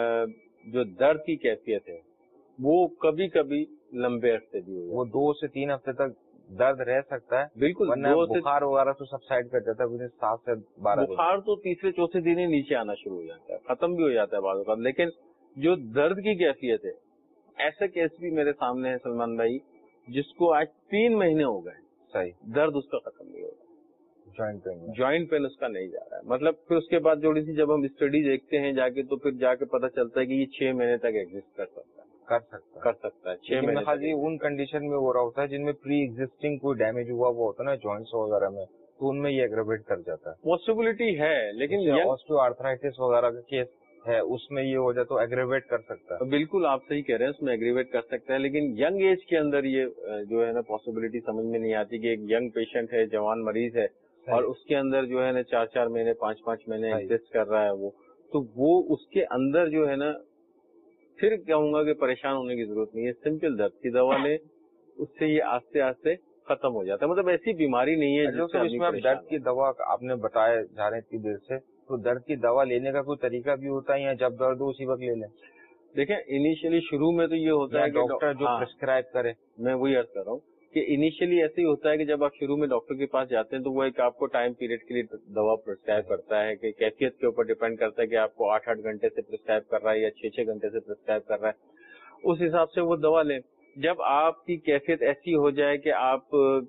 जो दर्द की कैफियत है वो कभी कभी लंबे अरसे भी हो, वो 2 से 3 हफ्ते तक दर्द रह सकता है। बिल्कुल, बुखार वगैरह तो सब साइड कर जाता है 7 से 12 बुखार तो तीसरे-चौथे दिन ही नीचे आना शुरू हो जाता है, खत्म भी हो जाता है बाद में। लेकिन जो दर्द की कैफियत है, ऐसे केस भी मेरे सामने है सलमान भाई, जिसको आज 3 महीने हो गए, दर्द उसका खत्म नहीं हो रहा, जॉइंट पेन उसका नहीं जा रहा है। मतलब फिर उसके बाद थोड़ी सी जब हम स्टडी देखते हैं जाके, तो फिर जाके पता चलता है कि ये 6 महीने तक एग्जिस्ट कर सकता है 6 महीने खाली उन कंडीशन में हो रहा होता है जिनमें प्री एग्जिस्टिंग कोई डैमेज हुआ वो होता है ना जॉइंट्स वगैरह में, तो उनमें ये एग्रेवेट कर जाता है। पॉसिबिलिटी है, लेकिन ऑस्टियोआर्थराइटिस वगैरह का केस है उसमें ये हो जाए तो एग्रेवेट कर सकता है। बिल्कुल आप सही कह रहे हैं, उसमें एग्रेवेट कर सकता है। लेकिन यंग एज के अंदर ये जो है ना पॉसिबिलिटी समझ में नहीं आती कि एक यंग पेशेंट है, जवान मरीज है, और उसके अंदर जो है ना 4-4 महीने 5-5 महीने एग्जिस्ट कर रहा है वो, तो वो उसके अंदर जो है ना, फिर कहूंगा कि परेशान होने की जरूरत नहीं है। सिंपल दर्द की दवा ले, उससे ये आस्ते आस्ते खत्म हो जाता है। मतलब ऐसी बीमारी नहीं है जिसमें आप दर्द की दवा आपने बताया जा रहे हैं इतनी देर से, तो दर्द की दवा लेने का कोई तरीका भी होता है या जब दर्द हो उसी वक्त ले लें? देखें, इनिशियली शुरू में तो ये होता है कि डॉक्टर जो प्रिस्क्राइब करे, मैं वही अर्ज कर रहा हूँ कि इनिशियली ऐसे ही होता है कि जब आप शुरू में डॉक्टर के पास जाते हैं तो वो एक आपको टाइम पीरियड के लिए दवा प्रिस्क्राइब करता है, कि कैफियत के ऊपर डिपेंड करता है कि आपको 8-8 घंटे से प्रिस्क्राइब कर रहा है या 6-6 घंटे से प्रिस्क्राइब कर रहा है। उस हिसाब से वो दवा लें। जब आपकी कैफियत ऐसी हो जाए कि आप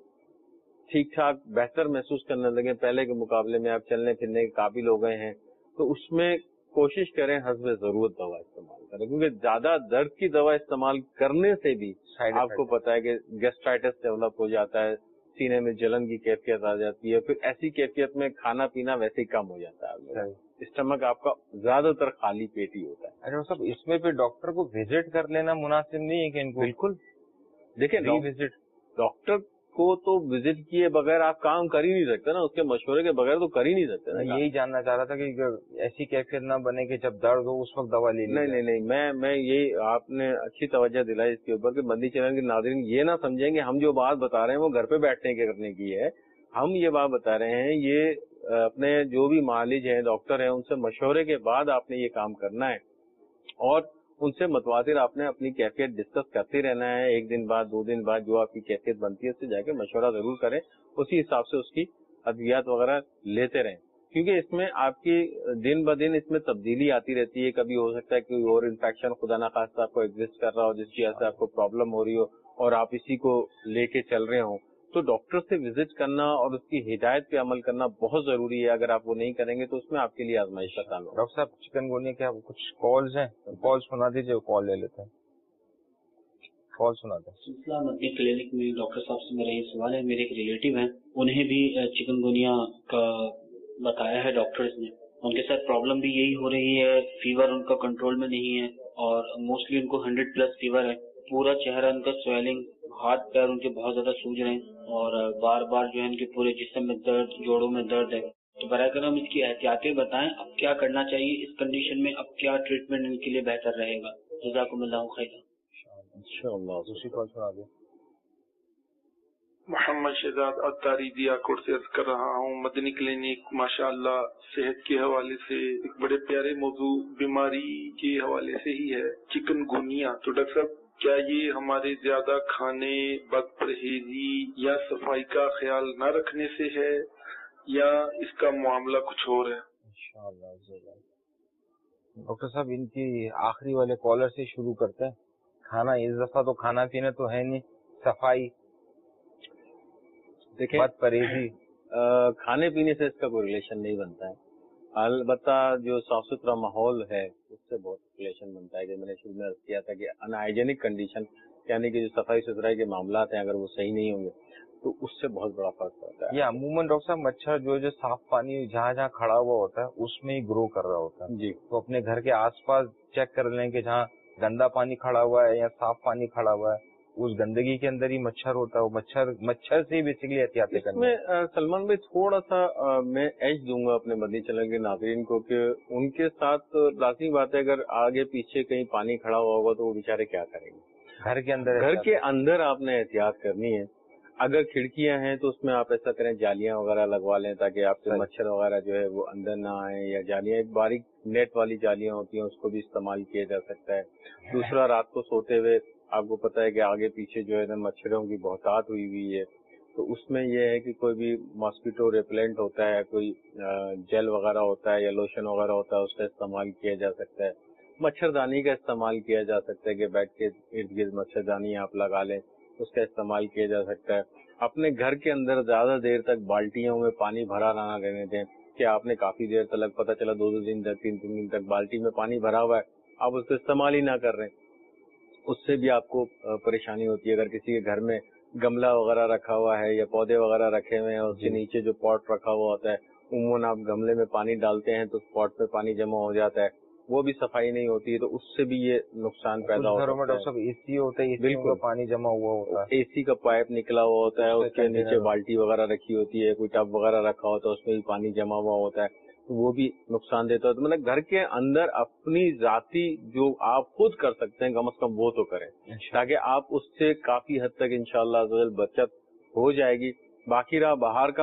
ठीक ठाक बेहतर महसूस करने लगे, पहले के मुकाबले में आप चलने फिरने के काबिल हो गए हैं, तो उसमें कोशिश करें हस्ब जरूरत दवा इस्तेमाल करें, क्योंकि ज्यादा दर्द की दवा इस्तेमाल करने से भी आपको पता है कि गैस्ट्राइटिस डेवलप हो जाता है, सीने में जलन की कैफियत आ जाती है, फिर ऐसी कैफियत में खाना पीना वैसे ही कम हो जाता है, स्टमक आपका ज्यादातर खाली पेट ही होता है। अरे सब इसमें फिर डॉक्टर को विजिट कर लेना मुनासिब नहीं है कि इनको? बिल्कुल, देखिए विजिट डॉक्टर को तो विजिट किए बगैर आप काम कर ही नहीं सकते ना, उसके मशवरे के बगैर तो कर ही नहीं सकते ना। यही जानना चाह रहा था कि ऐसी कैफियत ना बने कि जब दर्द हो उस वक्त दवा ले ली। नहीं, मैं यही आपने अच्छी तवज्जो दिलाई इसके ऊपर कि बंदी चैनल के नाज़रीन ये ना समझेंगे हम जो बात बता रहे हैं वो घर पे बैठने के करने की है। हम ये बात बता रहे हैं, ये اپنے جو بھی معالج ہیں ڈاکٹر ہیں ان سے مشورے کے بعد آپ نے یہ کام کرنا ہے اور ان سے متواتر آپ نے اپنی کیفیت ڈسکس کرتے رہنا ہے. ایک دن بعد 2 دن بعد جو آپ کی کیفیت بنتی ہے اس سے جا کے مشورہ ضرور کریں, اسی حساب سے اس کی ادویات وغیرہ لیتے رہیں, کیونکہ اس میں آپ کی دن بہ دن اس میں تبدیلی آتی رہتی ہے. کبھی ہو سکتا ہے کہ اور انفیکشن خدا نخواستہ آپ کو ایگزسٹ کر رہا ہو جس کی وجہ سے آپ کو پرابلم ہو رہی ہو اور آپ اسی کو لے کے چل رہے ہوں, تو ڈاکٹر سے وزٹ کرنا اور اس کی ہدایت پہ عمل کرنا بہت ضروری ہے. اگر آپ وہ نہیں کریں گے تو اس میں آپ کے لیے آزمائش کا کام ہے. ڈاکٹر صاحب چکن گونیا کے کچھ کالز ہیں, کال سنا دیجیے, کال لے لیتے ہیں, کال سنا دیں. سلسلہ مدنی کلینک میں ڈاکٹر صاحب سے میرا یہ سوال ہے, میرے ایک ریلیٹیو ہیں, انہیں بھی چکن گونیا کا بتایا ہے ڈاکٹرز نے. ان کے ساتھ پرابلم بھی یہی ہو رہی ہے, فیور ان کا کنٹرول میں نہیں ہے اور موسٹلی ان کو 100+ فیور ہے. پورا چہرہ ان کا سویلنگ, ہاتھ پیر ان کے بہت زیادہ سوج رہے ہیں اور بار بار جو ہے ان کے پورے جسم میں درد, جوڑوں میں درد ہے. تو براہ کرم اس کی احتیاطیں بتائیں, اب کیا کرنا چاہیے اس کنڈیشن میں, اب کیا ٹریٹمنٹ ان کے لیے بہتر رہے گا. جزاکم اللہ خیر. انشاءاللہ دوسری کال سنا دیں. محمد شہزاد اتاری دیا کوٹ سے عرض کر رہا ہوں. مدنی کلینک ماشاءاللہ صحت کے حوالے سے ایک بڑے پیارے موضوع بیماری کے حوالے سے ہی ہے, چکن گونیا. تو ڈاکٹر صاحب کیا یہ ہمارے زیادہ کھانے, بد پرہیزی یا صفائی کا خیال نہ رکھنے سے ہے یا اس کا معاملہ کچھ اور ہے؟ انشاءاللہ. ڈاکٹر صاحب ان کی آخری والے کالر سے شروع کرتے ہیں. کھانا اس دفعہ تو کھانا پینا تو ہے نہیں, صفائی, دیکھیں بد پرہیزی, کھانے پینے سے اس کا کوئی ریلیشن نہیں بنتا ہے. البتہ جو صاف ستھرا ماحول ہے اس سے بہت ریلیشن بنتا ہے. کہ میں نے شروع میں عرض کیا تھا کہ ان ہائیجینک کنڈیشن یعنی کہ جو صفائی ستھرائی کے معاملات ہیں اگر وہ صحیح نہیں ہوں گے تو اس سے بہت بڑا فرق پڑتا ہے. یہ عموماً ڈاکٹر صاحب مچھر جو صاف پانی جہاں جہاں کھڑا ہوا ہوتا ہے اس میں ہی گرو کر رہا ہوتا ہے. جی, تو اپنے گھر کے آس پاس چیک کر لیں کہ جہاں گندا پانی کھڑا ہوا ہے یا صاف پانی کھڑا ہوا ہے اس گندگی کے اندر ہی مچھر ہوتا ہے. وہ مچھر سے ہی بیسکلی احتیاطیں کرنی. میں سلمان بھائی تھوڑا سا میں ایج دوں گا اپنے مدنی چینل کے ناظرین کو کہ ان کے ساتھ لازمی بات ہے اگر آگے پیچھے کہیں پانی کھڑا ہوا ہوگا تو وہ بیچارے کیا کریں گے. گھر کے اندر آپ نے احتیاط کرنی ہے. اگر کھڑکیاں ہیں تو اس میں آپ ایسا کریں جالیاں وغیرہ لگوا لیں تاکہ آپ کے مچھر وغیرہ جو ہے وہ اندر نہ آئیں, یا جالیاں ایک باریک نیٹ والی جالیاں ہوتی ہیں اس کو بھی استعمال کیا جا سکتا ہے. دوسرا, رات کو سوتے ہوئے آپ کو پتا ہے کہ آگے پیچھے جو ہے نا مچھروں کی بہتات ہوئی ہے, تو اس میں یہ ہے کہ کوئی بھی ماسکیٹو ریپلنٹ ہوتا ہے, کوئی جیل وغیرہ ہوتا ہے یا لوشن وغیرہ ہوتا ہے اس کا استعمال کیا جا سکتا ہے. مچھردانی کا استعمال کیا جا سکتا ہے کہ بیٹھ کے ارد گرد مچھردانی آپ لگا لیں, اس کا استعمال کیا جا سکتا ہے. اپنے گھر کے اندر زیادہ دیر تک بالٹیوں میں پانی بھرا نہ رہنے دیں کہ آپ نے کافی دیر تک پتہ چلا 2 دن تک 3 دن تک بالٹی میں پانی بھرا ہوا ہے, آپ اس کا استعمال ہی نہ کر رہے ہیں, اس سے بھی آپ کو پریشانی ہوتی ہے. اگر کسی کے گھر میں گملہ وغیرہ رکھا ہوا ہے یا پودے وغیرہ رکھے ہوئے ہیں اور اس کے نیچے جو پاٹ رکھا ہوا ہوتا ہے, عموماً آپ گملے میں پانی ڈالتے ہیں تو پاٹ میں پانی جمع ہو جاتا ہے, وہ بھی صفائی نہیں ہوتی ہے تو اس سے بھی یہ نقصان پیدا ہوتا ہے. اے سی ہوتا ہے, بالکل پانی جمع ہوا ہوتا ہے, اے سی کا پائپ نکلا ہوا ہوتا ہے, اس کے نیچے بالٹی وغیرہ رکھی ہوتی ہے, کوئی ٹب وغیرہ رکھا ہوتا ہے, اس میں بھی پانی جمع ہوا ہوتا ہے, وہ بھی نقصان دیتا ہے. تو مطلب گھر کے اندر اپنی ذاتی جو آپ خود کر سکتے ہیں کم از کم وہ تو کریں تاکہ آپ اس سے کافی حد تک انشاءاللہ بچت ہو جائے گی. باقی رہا باہر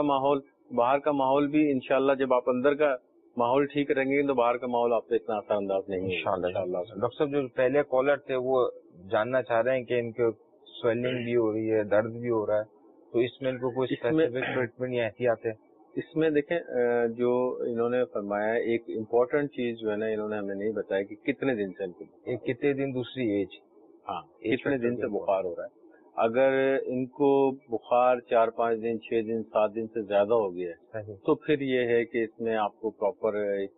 کا ماحول بھی انشاءاللہ جب آپ اندر کا ماحول ٹھیک رہیں گے تو باہر کا ماحول آپ سے اتنا اثر انداز نہیں انشاءاللہ. ڈاکٹر صاحب جو پہلے کالر تھے وہ جاننا چاہ رہے ہیں کہ ان کو سویلنگ بھی ہو رہی ہے, درد بھی ہو رہا ہے, تو اس میں ان کو کوئی اسپیسیفک ٹریٹمنٹ یا احتیاط ہے؟ اس میں دیکھیں جو انہوں نے فرمایا ایک امپورٹنٹ چیز جو ہے نا انہوں نے ہمیں نہیں بتایا کہ کتنے دن سے ان کو کتنے دن, دوسری ایج, ہاں کتنے دن سے بخار ہو رہا ہے. اگر ان کو بخار 4-5 دن 6 دن 7 دن سے زیادہ ہو گیا ہے تو پھر یہ ہے کہ اس میں آپ کو پراپر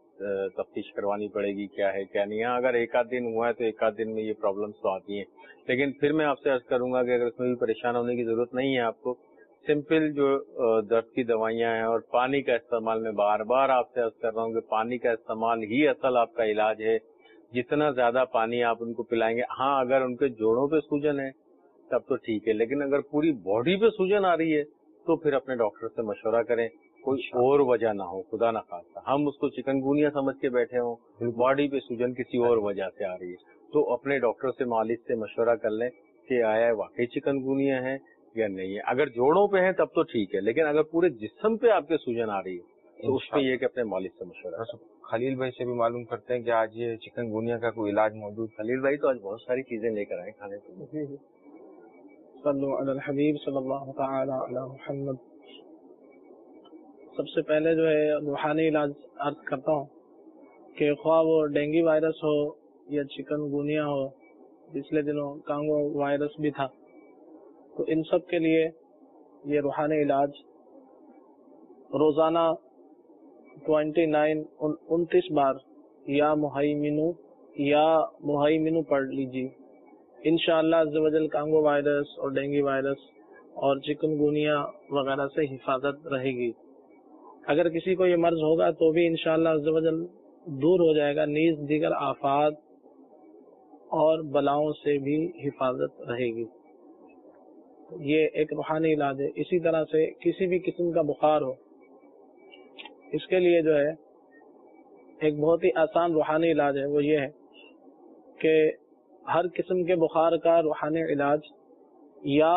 تفتیش کروانی پڑے گی کیا ہے کیا نہیں ہے. اگر 1 دن ہوا ہے تو 1 دن میں یہ پرابلمس تو آتی ہیں, لیکن پھر میں آپ سے عرض کروں گا کہ اگر اس میں بھی پریشان ہونے کی ضرورت نہیں ہے. آپ کو سمپل جو درد کی دوائیاں ہیں اور پانی کا استعمال, میں بار بار آپ سے عرض کر رہا ہوں کہ پانی کا استعمال ہی اصل آپ کا علاج ہے. جتنا زیادہ پانی آپ ان کو پلائیں گے, ہاں اگر ان کے جوڑوں پہ سوجن ہے تب تو ٹھیک ہے, لیکن اگر پوری باڈی پہ سوجن آ رہی ہے تو پھر اپنے ڈاکٹر سے مشورہ کریں. کوئی اور وجہ نہ ہو, خدا نہ خواستہ ہم اس کو چکن گونیا سمجھ کے بیٹھے ہوں, باڈی پہ سوجن کسی اور وجہ سے آ رہی ہے تو اپنے ڈاکٹر سے مالج سے مشورہ کر لیں کہ آیا واقعی چکن گونیا ہے یا نہیں ہے. اگر جوڑوں پہ ہے تب تو ٹھیک ہے, لیکن اگر پورے جسم پہ آپ کے سوجن آ رہی ہے تو اس پہ یہ کہ اپنے مالک سے مشورہ. خلیل بھائی سے بھی معلوم کرتے ہیں کہ آج یہ چکن گونیا کا کوئی علاج موجود. خلیل بھائی تو آج بہت ساری چیزیں لے کر آئے کھانے کو. صلو علی الحبیب صلی اللہ تعالی علی محمد. سب سے پہلے جو ہے روحانی علاج عرض کرتا ہوں کہ خواہ وہ ڈینگی وائرس ہو یا چکن گونیا ہو، پچھلے دنوں کانگو وائرس بھی تھا، تو ان سب کے لیے یہ روحانی علاج روزانہ 29 بار یا مہیمنو پڑھ لیجیے. انشاءاللہ عز و جل کانگو وائرس اور ڈینگی وائرس اور چکن گونیا وغیرہ سے حفاظت رہے گی. اگر کسی کو یہ مرض ہوگا تو بھی انشاءاللہ عز و جل دور ہو جائے گا، نیز دیگر آفات اور بلاؤں سے بھی حفاظت رہے گی. یہ ایک روحانی علاج ہے. اسی طرح سے کسی بھی قسم کا بخار ہو، اس کے لیے جو ہے ایک بہت ہی آسان روحانی علاج ہے. وہ یہ ہے کہ ہر قسم کے بخار کا روحانی علاج یا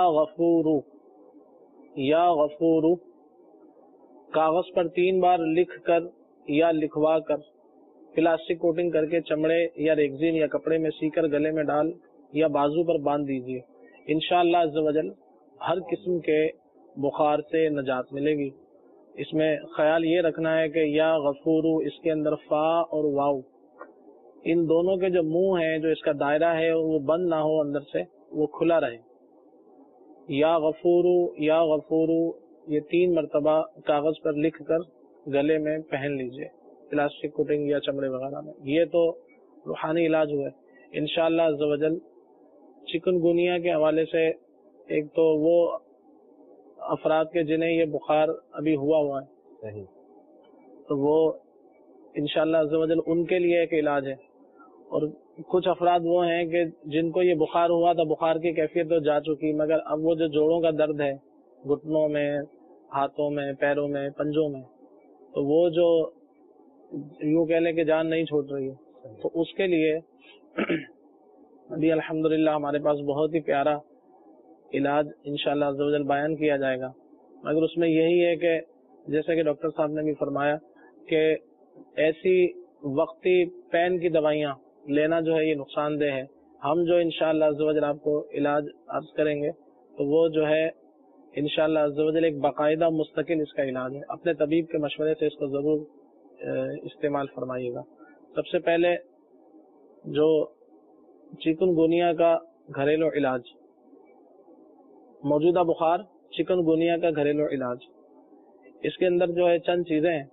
غفورو کاغذ پر 3 بار لکھ کر یا لکھوا کر پلاسٹک کوٹنگ کر کے چمڑے یا ریگزین یا کپڑے میں سی کر گلے میں ڈال یا بازو پر باندھ دیجیے. انشاءاللہ عز و جل ہر قسم کے بخار سے نجات ملے گی. اس میں خیال یہ رکھنا ہے کہ یا غفورو، اس کے اندر فا اور واو، ان دونوں کے جو منہ ہیں، جو اس کا دائرہ ہے وہ بند نہ ہو، اندر سے وہ کھلا رہے. یا غفورو یہ 3 مرتبہ کاغذ پر لکھ کر گلے میں پہن لیجئے، پلاسٹک کوٹنگ یا چمڑے وغیرہ میں. یہ تو روحانی علاج ہوا ہے. انشاءاللہ عز و جل چکن گونیا کے حوالے سے ایک تو وہ افراد کے جنہیں یہ بخار ابھی ہوا ہے صحیح، تو وہ انشاءاللہ عز و جل ان کے لیے ایک علاج ہے. اور کچھ افراد وہ ہیں کہ جن کو یہ بخار ہوا تھا، بخار کی کیفیت تو جا چکی، مگر اب وہ جو جوڑوں کا درد ہے، گھٹنوں میں، ہاتھوں میں، پیروں میں، پنجوں میں، تو وہ جو یوں کہہ لیں کہ جان نہیں چھوڑ رہی ہے، تو اس کے لیے ابھی الحمدللہ ہمارے پاس بہت ہی پیارا علاج انشاءاللہ عز و جل بیان کیا جائے گا. مگر اس میں یہی ہے کہ جیسے کہ ڈاکٹر صاحب نے بھی فرمایا کہ ایسی وقتی پین کی دوائیاں لینا جو ہے یہ نقصان دہ ہے. ہم جو انشاءاللہ عز و جل آپ کو علاج عرض کریں گے تو وہ جو ہے انشاءاللہ عز و جل ایک باقاعدہ مستقل اس کا علاج ہے. اپنے طبیب کے مشورے سے اس کو ضرور استعمال فرمائیے گا. سب سے پہلے جو چکن گونیا کا گھریلو علاج، موجودہ بخار چکن گونیا کا گھریلو علاج، اس کے اندر جو ہے چند چیزیں ہیں.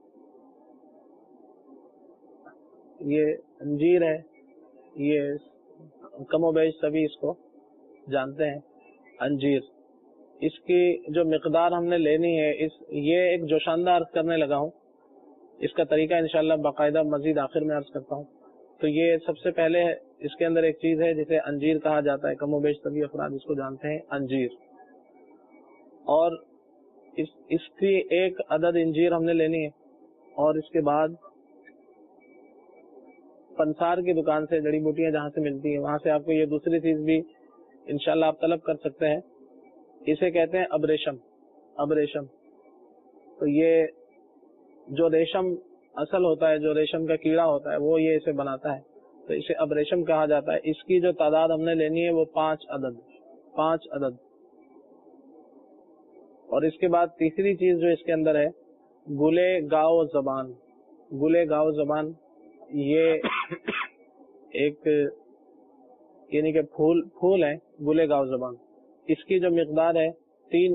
یہ انجیر ہے، یہ کم و بیش سبھی اس کو جانتے ہیں. انجیر، اس کی جو مقدار ہم نے لینی ہے، یہ ایک جوشاندہ عرض کرنے لگا ہوں. اس کا طریقہ انشاءاللہ باقاعدہ مزید آخر میں عرض کرتا ہوں. تو یہ سب سے پہلے اس کے اندر ایک چیز ہے جسے انجیر کہا جاتا ہے، کم و بیش سبھی افراد اس کو جانتے ہیں، انجیر. اور اس کی 1 عدد انجیر ہم نے لینی ہے. اور اس کے بعد پنسار کی دکان سے، جڑی بوٹیاں جہاں سے ملتی ہیں وہاں سے آپ کو یہ دوسری چیز بھی انشاءاللہ آپ طلب کر سکتے ہیں. اسے کہتے ہیں ابریشم. تو یہ جو ریشم اصل ہوتا ہے، جو ریشم کا کیڑا ہوتا ہے، وہ یہ اسے بناتا ہے، تو اسے ابریشم کہا جاتا ہے. اس کی جو تعداد ہم نے لینی ہے وہ 5 عدد. اور اس کے بعد تیسری چیز جو اس کے اندر ہے، گلے گاؤ زبان. یہ ایک یعنی کہ پھول ہے، گلے گاؤ زبان. اس کی جو مقدار ہے 3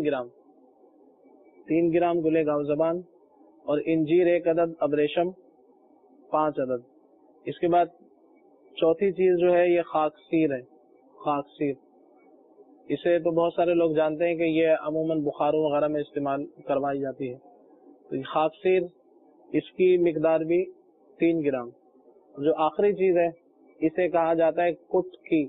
گرام گلے گاؤ زبان. اور انجیر 1 عدد، ابریشم 5 عدد. اس کے بعد چوتھی چیز جو ہے یہ خاکسیر ہے. اسے تو بہت سارے لوگ جانتے ہیں کہ یہ عموماً بخاروں وغیرہ میں استعمال کروائی جاتی ہے. تو یہ خاکسیر، اس کی مقدار بھی 3 گرام. جو آخری چیز ہے اسے کہا جاتا ہے کٹکی.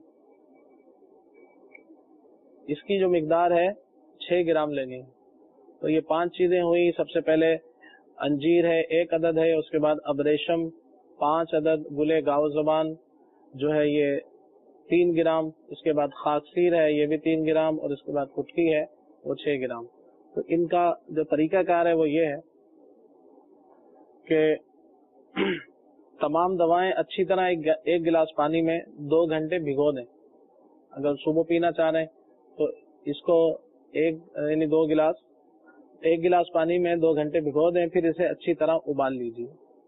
اس کی جو مقدار ہے 6 گرام لینی ہے. تو یہ 5 چیزیں ہوئی. سب سے پہلے انجیر ہے 1 عدد ہے، اس کے بعد ابریشم 5 عدد، گلے گاؤ زبان جو ہے یہ 3 گرام، اس کے بعد خاکسیر ہے یہ بھی 3 گرام، اور اس کے بعد کٹکی ہے وہ 6 گرام. تو ان کا جو طریقہ کار ہے وہ یہ ہے کہ تمام دوائیں اچھی طرح ایک گلاس پانی میں 2 گھنٹے بھگو دیں. اگر صبح پینا چاہ رہے ہیں تو اس کو یعنی 1 گلاس پانی میں 2 گھنٹے بھگو دیں، پھر اسے اچھی طرح ابال لیجیے.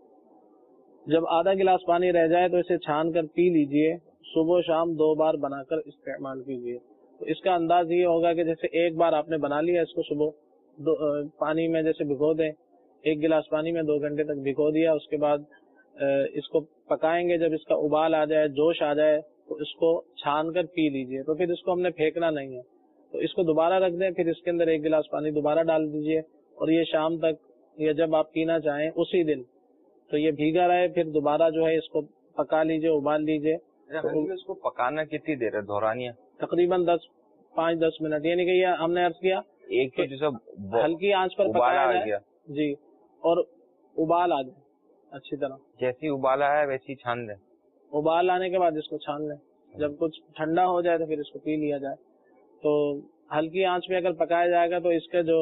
جب آدھا گلاس پانی رہ جائے تو اسے چھان کر پی لیجیے. صبح و شام 2 بار بنا کر استعمال کیجیے. تو اس کا انداز یہ ہوگا کہ جیسے ایک بار آپ نے بنا لیا، اس کو صبح پانی میں جیسے بھگو دیں، 1 گلاس پانی میں 2 گھنٹے تک بھگو دیا. اس کے بعد اس کو پکائیں گے. جب اس کا ابال آ جائے، جوش آ جائے تو اس کو چھان کر پی لیجیے. تو پھر اس کو ہم نے پھینکنا نہیں ہے، تو اس کو دوبارہ رکھ دیں، پھر اس کے اندر 1 گلاس پانی دوبارہ ڈال دیجیے اور یہ شام تک یا جب آپ پینا چاہیں اسی دن تو یہ بھیگا رہے. پھر دوبارہ جو ہے اس کو پکا لیجیے، ابال لیجیے. اس کو پکانا کتنی دیر ہے دہرانیہ؟ تقریباً 5-10 منٹ. یعنی کہ یہ ہم نے عرض کیا ایک تو جیسا ہلکی آنچ پر پکایا جائے جی، اور ابال آ جائے اچھی طرح. جیسی ابالا ہے ویسی چھان دیں. ابال آنے کے بعد اس کو چھان لیں. جب کچھ ٹھنڈا ہو جائے تو پھر اس کو پی لیا جائے. تو ہلکی آنچ میں اگر پکایا جائے گا تو اس کا جو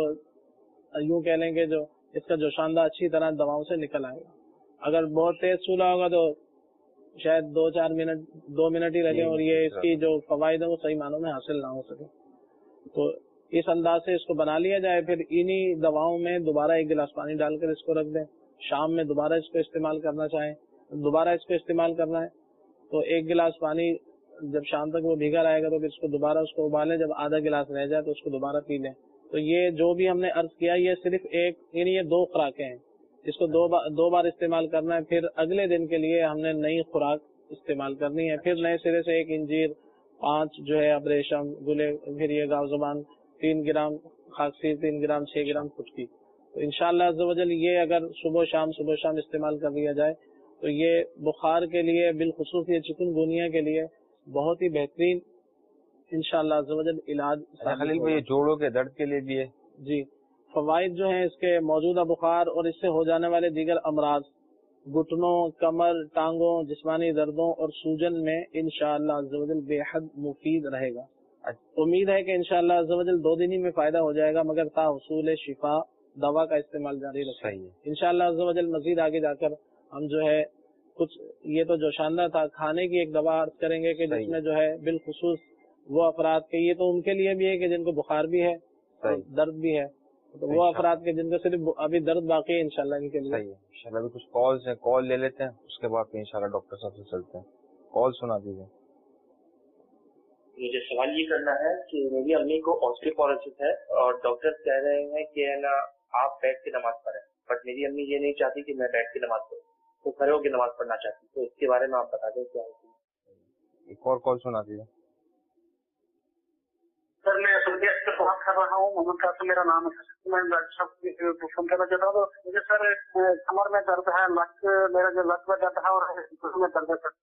یوں کہہ لیں گے جو اس کا جو شاندار اچھی طرح دواؤں سے نکل آئے گا. اگر بہت تیز چولہا ہوگا تو شاید 2 منٹ ہی لگے اور یہ اس کی جو فوائد ہیں وہ صحیح معنوں میں حاصل نہ ہو سکے. تو اس انداز سے اس کو بنا لیا جائے. پھر انہی دواؤں میں دوبارہ 1 گلاس پانی ڈال کر اس کو رکھ دیں. شام میں دوبارہ اس کو استعمال کرنا چاہیں، دوبارہ اس کو استعمال کرنا ہے تو 1 گلاس پانی جب شام تک وہ بھیگا رہے گا تو پھر اس کو دوبارہ اس کو ابالیں. جب آدھا گلاس رہ جائے تو اس کو دوبارہ پی لیں. تو یہ جو بھی ہم نے عرض کیا یہ صرف یعنی یہ 2 خوراکیں ہیں. اس کو 2 بار استعمال کرنا ہے. پھر اگلے دن کے لیے ہم نے نئی خوراک استعمال کرنی ہے. پھر نئے سرے سے 1 انجیر، 5 جو ہے ابریشم گلے، پھر یہ گاؤ زبان 3 گرام، خاکسیر 3 گرام، 6 گرام خشکی. تو انشاءاللہ عز و جل یہ اگر صبح شام استعمال کر لیا جائے تو یہ بخار کے لیے بالخصوص یہ چکن گونیا کے لیے بہت ہی بہترین انشاءاللہ عز و جل علاج. خلیل بھائی یہ جوڑوں کے درد کے لیے بھی ہے جی. فوائد جو ہیں اس کے موجودہ بخار اور اس سے ہو جانے والے دیگر امراض، گھٹنوں، کمر، ٹانگوں، جسمانی دردوں اور سوجن میں انشاءاللہ عز و جل بے حد مفید رہے گا. امید ہے کہ انشاءاللہ عز و جل 2 دن ہی میں فائدہ ہو جائے گا، مگر تا حصول شفا دوا کا استعمال جاری رکھیں. انشاءاللہ عز و جل مزید آگے جا کر ہم جو ہے کچھ یہ تو جو شاندار تھا کھانے کی ایک دوا عرض کریں گے کہ جس میں جو ہے بالخصوص وہ افراد کے یہ تو ان کے لیے بھی ہے کہ جن کو بخار بھی ہے درد بھی ہے، تو وہ افراد کے جن کو صرف ابھی درد باقی ہے انشاءاللہ ان کے لیے. انشاءاللہ ابھی کچھ کالز ہیں، کال لے لیتے ہیں اس کے بعد انشاءاللہ ڈاکٹر صاحب سے چلتے ہیں. کال سنا دیجیے. مجھے سوال یہ کرنا ہے کہ میری امی کو آسٹیوپوروسس ہے اور ڈاکٹر کہہ رہے ہیں کہ نا آپ بیٹھ کے نماز پڑھیں، بٹ میری امی یہ نہیں چاہتی کہ میں بیٹھ کے نماز پڑھوں، وہ کھڑے ہو کے نماز پڑھنا چاہتی. تو اس کے بارے میں آپ بتا دیں کیا ہے. ایک اور کال سنا دیجیے. سر میں سعودیہ سے بات کر رہا ہوں، محمد قاسم میرا نام ہے. میں ڈاکٹر صاحب فون کرنا چاہتا ہوں. تو مجھے سر کمر میں درد ہے، میرا جو لت میں درد ہے اور گھٹنوں میں درد ہے سر.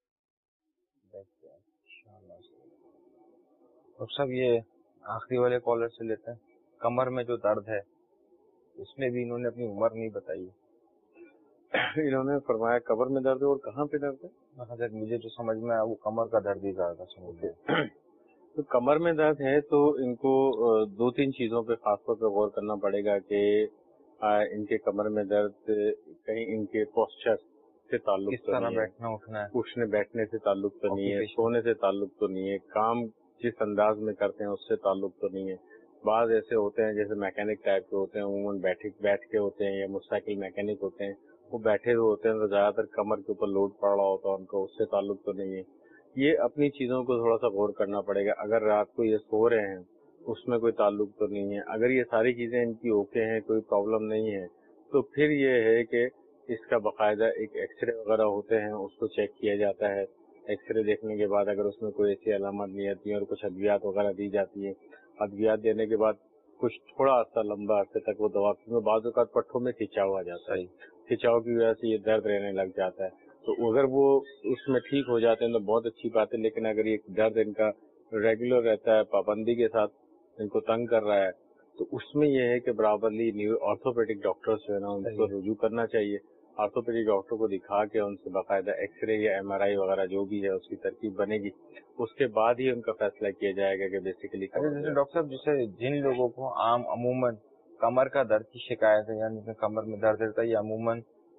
ڈاکٹر صاحب یہ آخری والے کالر سے لیتے ہیں. کمر میں جو درد ہے اس میں بھی انہوں نے اپنی عمر نہیں بتائی. انہوں نے فرمایا کمر میں درد ہے اور کہاں پہ درد ہے؟ مجھے جو سمجھ میں آیا وہ کمر کا درد ہی زیادہ سمجھ میں. تو کمر میں درد ہے تو ان کو 2-3 چیزوں پہ خاص طور پہ غور کرنا پڑے گا کہ ان کے کمر میں درد کہیں ان کے پوسچر سے تعلق تو نہیں ہے، بیٹھنا اٹھنا ہے، اٹھنے بیٹھنے سے تعلق تو نہیں ہے، سونے سے تعلق تو نہیں ہے، کام جس انداز میں کرتے ہیں اس سے تعلق تو نہیں ہے. بعض ایسے ہوتے ہیں جیسے میکینک ٹائپ کے ہوتے ہیں، عموماً بیٹھ کے ہوتے ہیں، یا موٹر سائیکل میکینک ہوتے ہیں، وہ بیٹھے ہوئے ہوتے ہیں تو زیادہ تر کمر کے اوپر لوڈ پڑ رہا ہوتا ہے ان کو، اس سے تعلق تو نہیں ہے. یہ اپنی چیزوں کو تھوڑا سا غور کرنا پڑے گا. اگر رات کو یہ سو رہے ہیں اس میں کوئی تعلق تو نہیں ہے. اگر یہ ساری چیزیں ان کی اوکے ہیں، کوئی پرابلم نہیں ہے، تو پھر یہ ہے کہ اس کا باقاعدہ ایک ایکس رے وغیرہ ہوتے ہیں، اس کو چیک کیا جاتا ہے. ایکس رے دیکھنے کے بعد اگر اس میں کوئی ایسی علامات نہیں آتی ہیں اور کچھ ادویات وغیرہ دی جاتی ہیں، ادویات دینے کے بعد کچھ تھوڑا سا لمبا عرصے تک وہ دوا میں بعض اوقات پٹھوں میں کھینچاؤ آ جاتا ہے، کھینچاؤ کی وجہ سے یہ درد رہنے لگ جاتا ہے. تو اگر وہ اس میں ٹھیک ہو جاتے ہیں تو بہت اچھی بات ہے. لیکن اگر یہ درد ان کا ریگولر رہتا ہے، پابندی کے ساتھ ان کو تنگ کر رہا ہے، تو اس میں یہ ہے کہ برابرلی آرتھوپیڈک ڈاکٹر جو ہے نا ان کو رجوع کرنا چاہیے. آرتھوپیڈک ڈاکٹر کو دکھا کے ان سے باقاعدہ ایکس رے یا ایم آر آئی وغیرہ جو بھی ہے اس کی ترکیب بنے گی، اس کے بعد ہی ان کا فیصلہ کیا جائے گا کہ بیسیکلی. ڈاکٹر صاحب جیسے جن لوگوں کو عموماً کمر کا درد کی شکایت ہے، یعنی کمر میں درد رہتا ہے، یا عموماً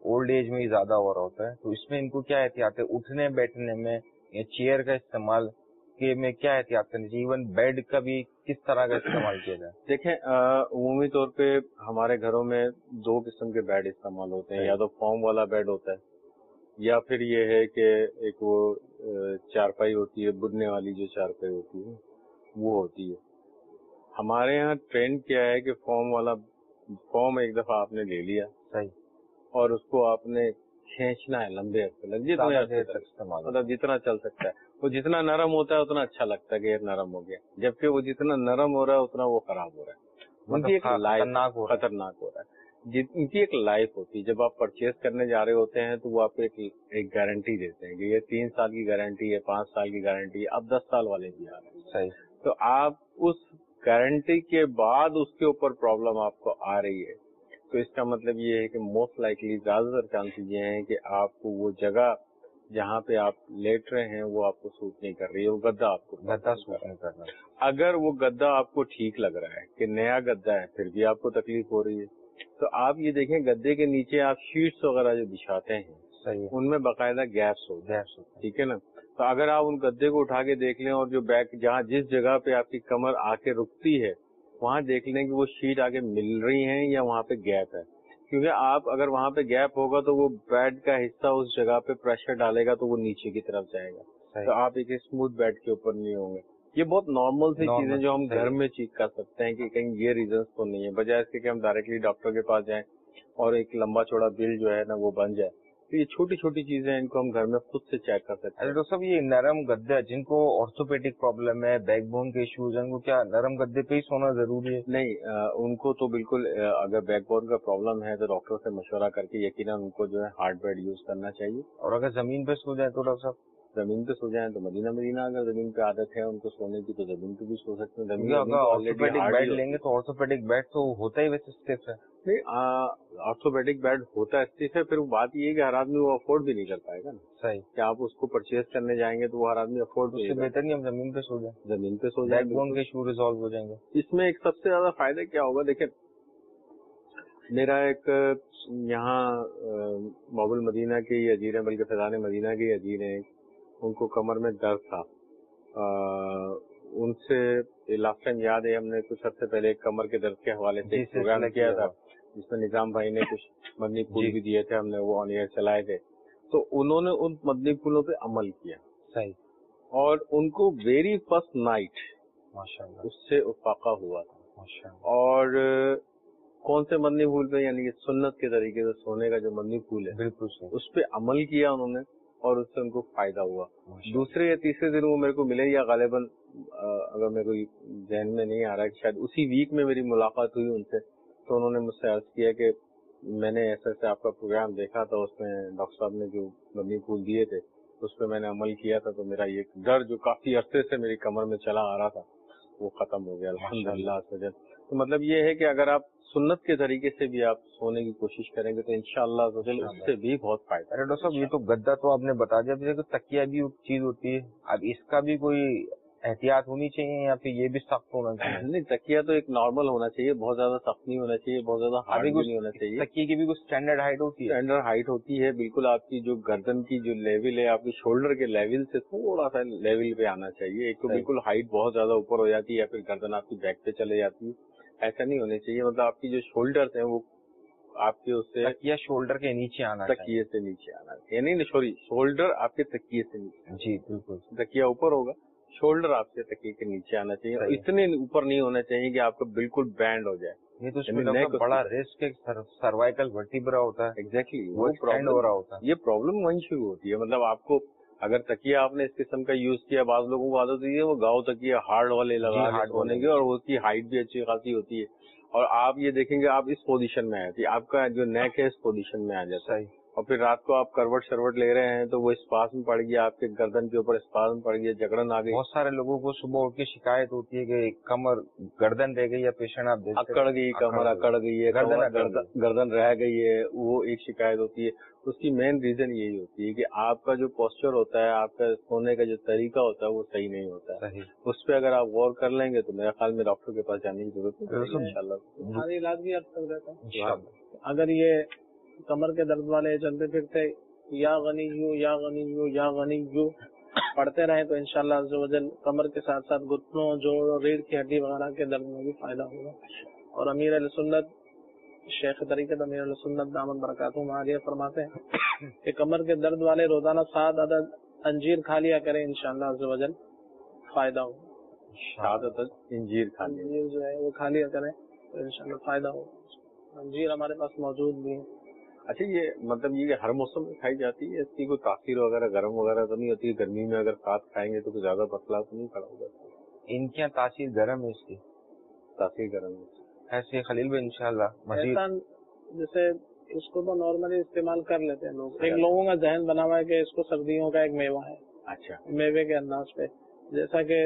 ओल्ड एज में ही ज्यादा हो रहा होता है, तो इसमें इनको क्या एहतियात है उठने बैठने में या चेयर का इस्तेमाल के में क्या एहतियात करनी चाहिए, इवन बेड का भी किस तरह का इस्तेमाल किया जाए? देखें, उमूमी तौर पे हमारे घरों में 2 किस्म के बेड इस्तेमाल होते हैं, या तो फॉर्म वाला बेड होता है या फिर ये है कि एक वो चारपाई होती है, बुनने वाली जो चारपाई होती है वो होती है। हमारे यहाँ ट्रेंड क्या है कि फॉर्म एक दफा आपने ले लिया सही, और उसको आपने खींचना है लंबे अरसे तक, जितने अरसे तक इस्तेमाल, मतलब जितना चल सकता है। वो जितना नरम होता है उतना अच्छा लगता है कि ये नरम हो गया, जबकि वो जितना नरम हो रहा है उतना वो खराब हो रहा है। उनकी एक लाइफ खतरनाक हो रहा है। इनकी एक लाइफ होती है। जब आप परचेज करने जा रहे होते हैं तो वो आपको एक गारंटी देते हैं कि ये 3 साल की गारंटी है, 5 साल की गारंटी है, अब 10 साल वाले भी आ रहे हैं। सही। तो आप उस गारंटी के बाद उसके ऊपर प्रॉब्लम आपको आ रही है, तो इसका मतलब ये है कि मोस्ट लाइकली ज्यादातर चांसेस ये हैं कि आपको वो जगह जहाँ पे आप लेट रहे हैं वो आपको सूट नहीं कर रही है, वो गद्दा आपको सूट नहीं कर रहा। अगर वो गद्दा आपको ठीक लग रहा है कि नया गद्दा है, फिर भी आपको तकलीफ हो रही है, तो आप ये देखें गद्दे के नीचे आप शीट्स वगैरह जो बिछाते हैं, सही, उनमें बाकायदा गैप्स होते हैं, ठीक है ना। तो अगर आप उन गद्दे को उठा के देख लें और जो बैक जहाँ जिस जगह पे आपकी कमर आके रुकती है वहाँ देख लें कि वो शीट आगे मिल रही है या वहाँ पे गैप है, क्योंकि आप अगर वहाँ पे गैप होगा तो वो बेड का हिस्सा उस जगह पे प्रेशर डालेगा तो वो नीचे की तरफ जाएगा, तो आप एक स्मूथ बेड के ऊपर नहीं होंगे। ये बहुत नॉर्मल सी चीजें जो हम घर में चेक कर सकते हैं कि कहीं ये रीजंस तो नहीं है, बजाय इसके कि हम डायरेक्टली डॉक्टर के पास जाएं और एक लंबा चौड़ा बिल जो है ना वो बन जाए। तो ये छोटी छोटी चीजें इनको हम घर में खुद से चेक कर सकते हैं। डॉक्टर साहब, ये नरम गद्दा, जिनको ऑर्थोपेडिक प्रॉब्लम है, बैकबोन के इश्यूज हैं, उनको क्या नरम गद्दे पे ही सोना जरूरी है? नहीं, उनको तो बिल्कुल, अगर बैकबोन का प्रॉब्लम है तो डॉक्टर से मशवरा करके यकीनन उनको जो है हार्ड बेड यूज करना चाहिए। और अगर जमीन पे सो जाए तो डॉक्टर साहब? जमीन पे सो जाए तो मदीना, अगर जमीन पे आदत है उनको सोने की तो जमीन पे भी सो सकते हैं। जमीन अगर ऑर्थोपेडिक बेड लेंगे तो ऑर्थोपेडिक बेड तो होता ही वैसे स्टिफ है। नहीं, ऑर्थोपेडिक बेड होता है स्टिफ है, फिर बात ये है कि हर आदमी वो अफोर्ड भी नहीं कर पाएगा ना। सही। कि आप उसको परचेज करने जाएंगे तो वो हर आदमी अफोर्ड उससे बेहतर नहीं हम जमीन पे सो जाए, जमीन पे सो जाए, बैकबोन के इशू रिजॉल्व हो जाएंगे। इसमें एक सबसे ज्यादा फायदा क्या होगा, देखिए मेरा एक यहाँ बाबुल मदीना के ही अजीर है, बल्कि फैजान मदीना के ही अजीर है, उनको कमर में दर्द था। उनसे लास्ट टाइम याद है हमने कुछ हफ्ते पहले एक कमर के दर्द के हवाले से प्रोग्राम किया था, जिसमें निजाम भाई ने कुछ मदनी फूल भी दिए थे, हमने वो ऑन एयर चलाए थे। तो उन्होंने उन मदनी फूलों पे अमल किया। सही। और उनको वेरी फर्स्ट नाइट माशाल्लाह उससे उफाका हुआ था। माशाल्लाह। और कौन से मदनी फूल पे, यानी कि सुन्नत के तरीके से सोने का जो मदनी फूल है, बिल्कुल सही, उस पे अमल किया उन्होंने और उससे उनको फायदा हुआ। दूसरे या तीसरे दिन वो मेरे को मिले, या गालिबन अगर मेरे को जहन में नहीं आ रहा है, शायद उसी वीक में मेरी मुलाकात हुई उनसे, तो उन्होंने मुझसे अर्ज किया कि मैंने ऐसे ऐसे आपका प्रोग्राम देखा था, उसमें डॉक्टर साहब ने जो मदनी फूल दिए थे उस पर मैंने अमल किया था, तो मेरा ये दर्द जो काफी अरसे से मेरी कमर में चला आ रहा था वो खत्म हो गया अल्हम्दुलिल्लाह। तो मतलब ये है कि अगर आप सुन्नत के तरीके से भी आप सोने की कोशिश करेंगे तो इंशाअल्लाह उससे भी बहुत फायदा। अरे डॉक्टर साहब, ये तो गद्दा तो आपने बता दिया, तो तकिया भी चीज होती है, अब इसका भी कोई एहतियात होनी चाहिए या फिर ये भी सख्त होना चाहिए? नहीं, तकिया तो एक नॉर्मल होना चाहिए, बहुत ज्यादा सख्त नहीं होना चाहिए, बहुत ज्यादा हार्ड भी नहीं होना चाहिए। तकिए की भी कुछ स्टैंडर्ड हाइट होती है? स्टैंडर्ड हाइट होती है, बिल्कुल आपकी जो गर्दन की जो लेवल है, आपकी शोल्डर के लेवल से थोड़ा सा लेवल पे आना चाहिए। एक तो बिल्कुल हाइट बहुत ज्यादा ऊपर हो जाती है या फिर गर्दन आपकी बैक पे चले जाती है, ऐसा नहीं होना चाहिए। मतलब आपकी जो शोल्डर्स हैं वो आपके उससे तकिया शोल्डर के नीचे आना चाहिए, तकिए से नीचे आना चाहिए, नहीं सॉरी, शोल्डर आपके तकिए से नीचे। जी बिल्कुल, तकिया ऊपर होगा, शोल्डर आपके तकिए के नीचे आना चाहिए, और इतने ऊपर नहीं होना चाहिए कि आपको बिल्कुल बैंड हो जाए। ये तो इसमें बड़ा रिस्क है, सर्वाइकल वर्टिब्रा होता है। एग्जैक्टली, वो एक्सटेंड हो रहा होता है। ये प्रॉब्लम वहीं शुरू होती है। मतलब आपको अगर तकिया आपने इस किस्म का यूज किया, बाद लोगों को आदत है वो गाँव तकिया हार्ड वाले लगा सोने की, और उसकी हाइट भी अच्छी खासी होती है, और आप ये देखेंगे आप इस पोजीशन में आती है, आपका जो नेक है इस पोजीशन में आ जाता है, और फिर रात को आप करवट शरवट ले रहे हैं तो वो स्पास्म पड़ गया, आपके गर्दन के ऊपर स्पास्म पड़ गया, जकड़न आ गई। बहुत सारे लोगों को सुबह उठ के शिकायत होती है कि कमर गर्दन रह गई, या पेशेंट आप देखते अकड़ गई, कमर अकड़ गई है, गर्दन रह गई है, वो एक शिकायत होती है। उसकी मेन रीजन यही होती है कि आपका जो पोस्चर होता है, आपका सोने का जो तरीका होता है वो सही नहीं होता है। उस पर अगर आप गौर कर लेंगे तो मेरे ख्याल में डॉक्टर के पास जाने की जरूरत नहीं है इंशाल्लाह। हमारा इलाज भी अब तक रहता है। अगर ये कमर के दर्द वाले चलते फिरते या गनीयू या गनीयू या गनीयू पढ़ते रहे तो इंशाल्लाह अज़्ज़ व जल कमर के साथ साथ घुटनों, जोड़ और रीढ़ की हड्डी वगैरह के दर्द में भी फायदा होगा। और अमीर अहले सुन्नत शेख तरीक़त अमीर अहले सुन्नत दामद बरकातुहू आलिया फरमाते हैं कि कमर के दर्द वाले रोजाना 7 अदद अंजीर खा लिया करें, इंशाल्लाह अज़्ज़ व जल फायदा होगा। 7 अदद अंजीर खा लिया, अंजीर जो है वो खा लिया करें तो इंशाल्लाह फायदा होगा। अंजीर हमारे पास मौजूद भी है। अच्छा, ये मतलब ये हर मौसम में खाई जाती है, इसकी कोई तासीर वगैरह गर्म वगैरह तो नहीं होती? गर्मी में अगर 7 खाएंगे तो कुछ ज्यादा पतला तो नहीं पड़ा होगा? इनकी यहाँ तासीर गर्म है, इसकी तासीर गर्म है। ऐसे खलील भाई इंशाल्लाह मजीद जैसे इसको तो नॉर्मली इस्तेमाल कर लेते हैं लोग। एक लोगों का जहन बना हुआ है कि इसको सर्दियों का एक मेवा है। अच्छा, मेवे के अंदाज पे जैसा कि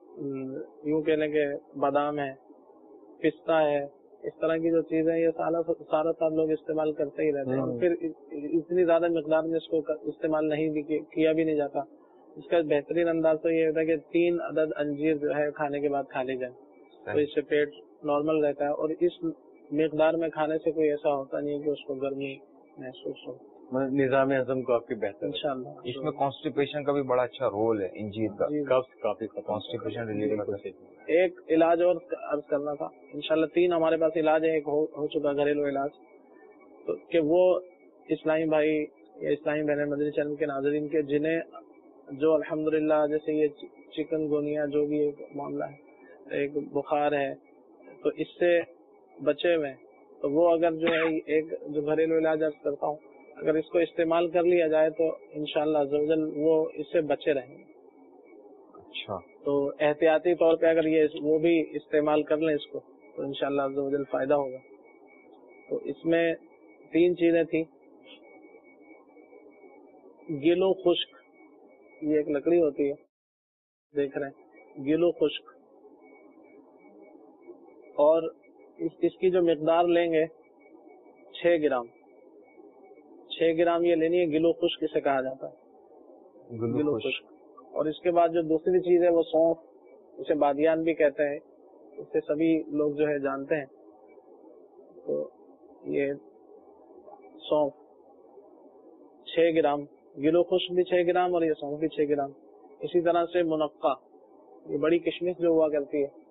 यूं कह लें कि बादाम है, पिस्ता है, इस तरह की जो चीजें ये सारा साल लोग इस्तेमाल करते ही रहते हैं और फिर इतनी ज्यादा मिकदार में इसको इस्तेमाल नहीं भी किया भी नहीं जाता। इसका बेहतरीन अंदाज तो ये होता है कि 3 अदद अंजीर जो है खाने के बाद खा ली जाए तो इससे पेट नॉर्मल रहता है और इस मिकदार में खाने से कोई ऐसा होता नहीं है कि उसको गर्मी महसूस हो। निजाम हजम को आपकी बेहतर इंशाल्लाह। इसमें कॉन्स्टिपेशन का भी बड़ा अच्छा रोल है इंजीर का, कब्ज काफी कॉन्स्टिपेशन रिलीव करता है। एक इलाज और अर्ज करना था, इंशाल्लाह 3 हमारे पास इलाज है। एक हो चुका घरेलू इलाज, तो कि वो इस्लामी भाई या इस्लामी बहन मदनी चैनल के नाज़रीन के जिन्हें जो अल्हम्दुलिल्लाह जैसे ये चिकनगुनिया जो भी एक मामला है, एक बुखार है, तो इससे बचे हुए, तो वो अगर जो है एक जो घरेलू इलाज अर्ज करता हूँ, अगर इसको इस्तेमाल कर लिया जाए तो इंशाल्लाह ज़रूर वो इससे बचे रहेंगे। अच्छा, तो एहतियाती तौर पे अगर ये वो भी इस्तेमाल कर लें इसको तो इंशाल्लाह ज़रूर फायदा होगा। तो इसमें 3 चीजें थी। गिलो खुश्क, ये एक लकड़ी होती है, देख रहे हैं, गिलो खुश्क, और इसकी जो मिकदार लेंगे 6 ग्राम, 6 ग्राम ये लेनी है। गिलो खुश्क इसे कहा जाता है, गिलो खुश्क। और इसके बाद जो दूसरी चीज है वो सौंफ, इसे बादियान भी कहते हैं, इसे सभी लोग जो है जानते हैं। तो ये सौंफ 6 ग्राम, गिलो खुश्क भी 6 ग्राम और ये सौंफ भी 6 ग्राम। इसी तरह से मुनक्का, ये बड़ी किशमिश जो हुआ करती है,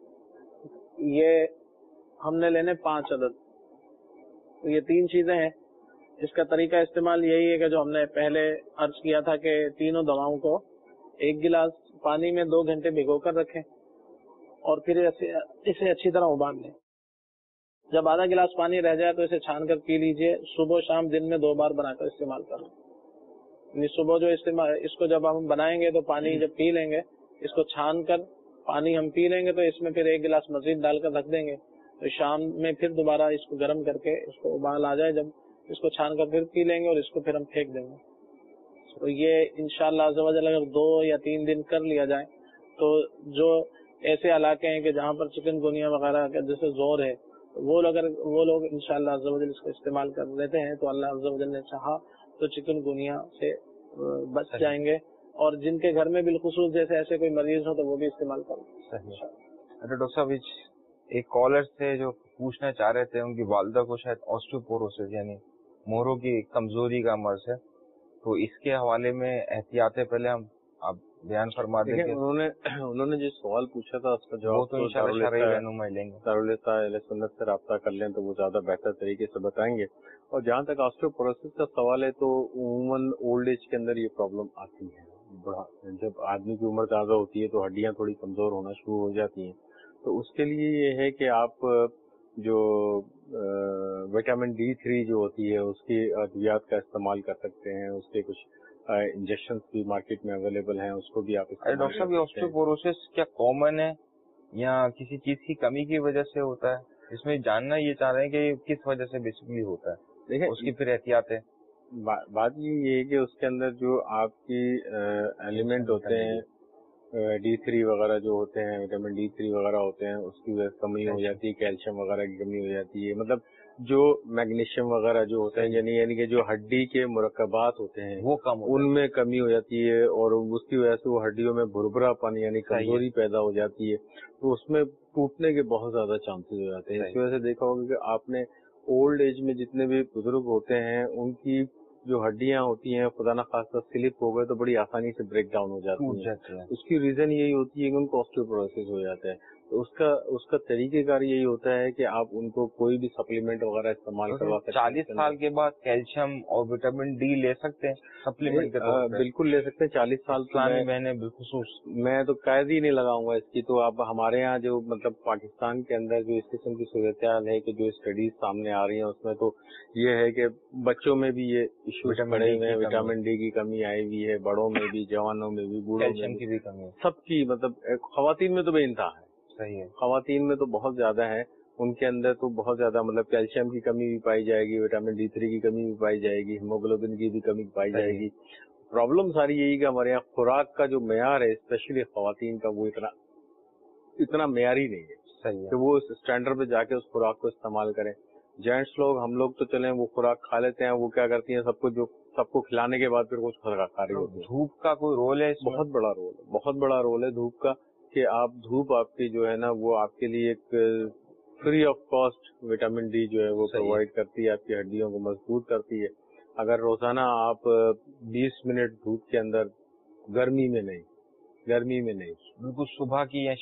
ये हमने लेने 5 अदद। तो ये 3 चीजें हैं। इसका तरीका इस्तेमाल यही है कि जो हमने पहले अर्ज किया था कि तीनों दवाओं को 1 गिलास पानी में 2 घंटे भिगो कर रखें और फिर इसे अच्छी तरह उबाल लें। जब आधा गिलास पानी रह जाए तो इसे छान कर पी लीजिए। सुबह शाम दिन में 2 बार बनाकर इस्तेमाल करें। सुबह जो इस्तेमाल, इसको जब हम बनाएंगे तो पानी जब पी लेंगे, इसको छान कर पानी हम पी लेंगे तो इसमें फिर 1 गिलास मजीद डालकर रख देंगे। तो शाम में फिर दोबारा इसको गर्म करके इसको उबाल आ जाए, जब इसको छान कर फिर पी लेंगे और इसको फिर हम फेंक देंगे। तो ये इंशाअल्लाह अगर 2 या 3 दिन कर लिया जाए तो जो ऐसे इलाके हैं कि जहाँ पर चिकनगुनिया वगैरह का जैसे जोर है, वो लोग इंशाअल्लाह इसको इस्तेमाल कर लेते हैं तो अल्लाह अज़्ज़ ने चाहा तो चिकनगुनिया से बच जाएंगे। और जिनके घर में बिलखुसूस जैसे ऐसे कोई मरीज हो तो वो भी इस्तेमाल करें। अच्छा डॉक्टर साहब, एक कॉलर थे जो पूछना चाह रहे थे, उनकी वालिदा को शायद ऑस्टियोपोरोसिस यानी मोहरों की कमजोरी का मर्ज है, तो इसके हवाले में एहतियातें पहले हम आप बयान फरमा देंगे। उन्होंने जो सवाल पूछा था उसका जवाब तो इंशाअल्लाह रहनुमाई लेंगे। दारुल सुन्नत से राब्ता कर लें तो वो ज्यादा बेहतर तरीके से बताएंगे। और जहाँ तक ऑस्टियोपोरोसिस का सवाल है तो उमूमन ओल्ड एज के अंदर ये प्रॉब्लम आती है। जब आदमी की उम्र ज्यादा होती है तो हड्डियां थोड़ी कमजोर होना शुरू हो जाती हैं। तो उसके लिए ये है कि आप जो विटामिन D3 जो होती है उसकी अद्वियात का इस्तेमाल कर सकते हैं। उसके कुछ इंजेक्शन भी मार्केट में अवेलेबल हैं, उसको भी आप इस्तेमाल डॉक्टर साहब, ये ऑस्टियोपोरोसिस क्या कॉमन है या किसी चीज की कमी की वजह से होता है? इसमें जानना ये चाह रहे हैं कि किस वजह से बेसिकली होता है, देखिए उसकी फिर एहतियात है। बात ये है कि उसके अंदर जो आपकी एलिमेंट होते हैं D3 वगैरह जो होते हैं, विटामिन D3 वगैरह होते हैं, उसकी वजह से कमी हो जाती है। कैल्शियम वगैरह की कमी हो जाती है। मतलब जो मैग्नीशियम वगैरह जो होते हैं यानी कि जो हड्डी के मुरक्कबात होते हैं वो कम, उनमें कमी हो जाती है और उसकी वजह से वो हड्डियों में भुरभुरापन यानी कमजोरी पैदा हो जाती है। तो उसमें टूटने के बहुत ज्यादा चांसेस हो जाते हैं। इस वजह से देखा होगा कि आपने ओल्ड एज में जितने भी बुजुर्ग होते हैं उनकी जो हड्डियां होती हैं खुदा ना खास्ता स्लिप हो गए तो बड़ी आसानी से ब्रेक डाउन हो जाती है। उसकी रीजन यही होती है कि उनको ऑस्टियोपोरोसिस हो जाता है। तो उसका तरीकेकार यही होता है कि आप उनको कोई भी सप्लीमेंट वगैरह इस्तेमाल करवा सकते हैं। 40 साल के बाद कैल्शियम और विटामिन डी ले सकते हैं सप्लीमेंट के तौर पे? बिल्कुल ले सकते हैं। 40 साल मैंने बिलखुसूस मैं तो कैद ही नहीं लगाऊंगा इसकी। तो अब हमारे यहाँ जो मतलब पाकिस्तान के अंदर जो इस किस्म की सूरत हाल है कि जो स्टडीज सामने आ रही है उसमें तो ये है कि बच्चों में भी ये इश्यूज पड़े हुए हैं, विटामिन डी की कमी आई हुई है, बड़ों में भी, जवानों में भी, बूढ़ों में की भी कमी है, सबकी मतलब खवातीन में तो बेइंतहा है। सही है, खवातीन में तो बहुत ज्यादा है, उनके अंदर तो बहुत ज्यादा मतलब कैल्शियम की कमी भी पाई जाएगी, विटामिन D3 की कमी भी पाई जाएगी, हीमोग्लोबिन की भी कमी पाई जाएगी। प्रॉब्लम सारी यही कि हमारे यहाँ खुराक का जो मेयार है स्पेशली खवातीन का वो इतना मेयारी नहीं है। सही है, तो वो उस स्टैंडर्ड पे जाके उस खुराक को इस्तेमाल करें। जेंट्स लोग, हम लोग तो चले वो खुराक खा लेते हैं, वो क्या करती हैं सबको खिलाने के बाद फिर कुछ खुराक खा रही होती है। धूप का कोई रोल है इसमें? बहुत बड़ा रोल है धूप का, कि आप धूप आपकी जो है ना वो आपके लिए एक free of cost vitamin D जो है वो प्रोवाइड करती है, आपकी हड्डियों को मजबूत करती है। अगर रोजाना आप 20 मिनट धूप के अंदर, गर्मी में नहीं, बिल्कुल सुबह की या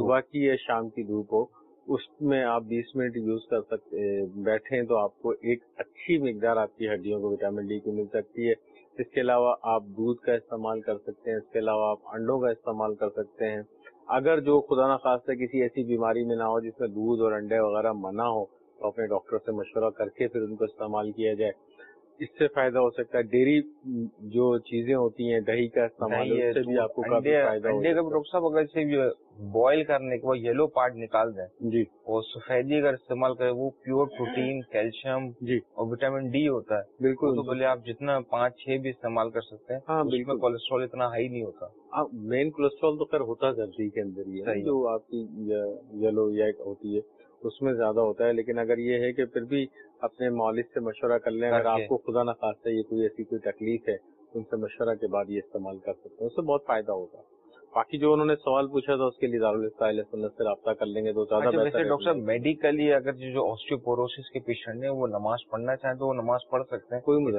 शाम की धूप हो, उसमें आप 20 मिनट यूज कर सकते बैठे तो आपको एक अच्छी मिकदार आपकी हड्डियों को विटामिन डी की मिल सकती है। इसके अलावा आप दूध का इस्तेमाल कर सकते हैं, इसके अलावा आप अंडों का इस्तेमाल कर सकते हैं। अगर जो खुदा न खास्ता किसी ऐसी बीमारी में ना हो जिसमें दूध और अंडे वगैरह मना हो तो अपने डॉक्टर से मशवरा करके फिर उनको इस्तेमाल किया जाए, इससे फायदा हो सकता है। डेयरी जो चीजें होती हैं, दही का इस्तेमाल, उससे भी आपको काफी फायदा हो सकता है। अंडे का डॉक्टर साहब अगर से बॉईल करने के बाद येलो पार्ट निकाल दें जी, और सफेदी अगर इस्तेमाल करें, वो प्योर प्रोटीन, कैल्शियम जी और विटामिन डी होता है। बिल्कुल, तो बोले आप जितना 5-6 भी इस्तेमाल कर सकते हैं। हाँ, बिल्कुल, कोलेस्ट्रॉल इतना हाई नहीं होता। मेन कोलेस्ट्रॉल तो खैर होता दर्दी के अंदर ही है, जो आपकी येलो एग होती है उसमें ज्यादा होता है। लेकिन अगर ये है कि फिर भी अपने मौलिक से मशवरा कर लें, अगर आपको खुदा न खास्ता ये कोई ऐसी कोई तकलीफ है, उनसे मशवरा के बाद ये इस्तेमाल कर सकते हैं, उससे बहुत फायदा होगा। बाकी जो उन्होंने सवाल पूछा था उसके लिए दारुल इफ्ता अहले सुन्नत से राब्ता कर लेंगे तो ज्यादा बेहतर है। डॉक्टर साहब मेडिकली अगर जो ऑस्टियोपोरोसिस के पेशेंट है वो नमाज पढ़ना चाहें तो वो नमाज पढ़ सकते हैं? कोई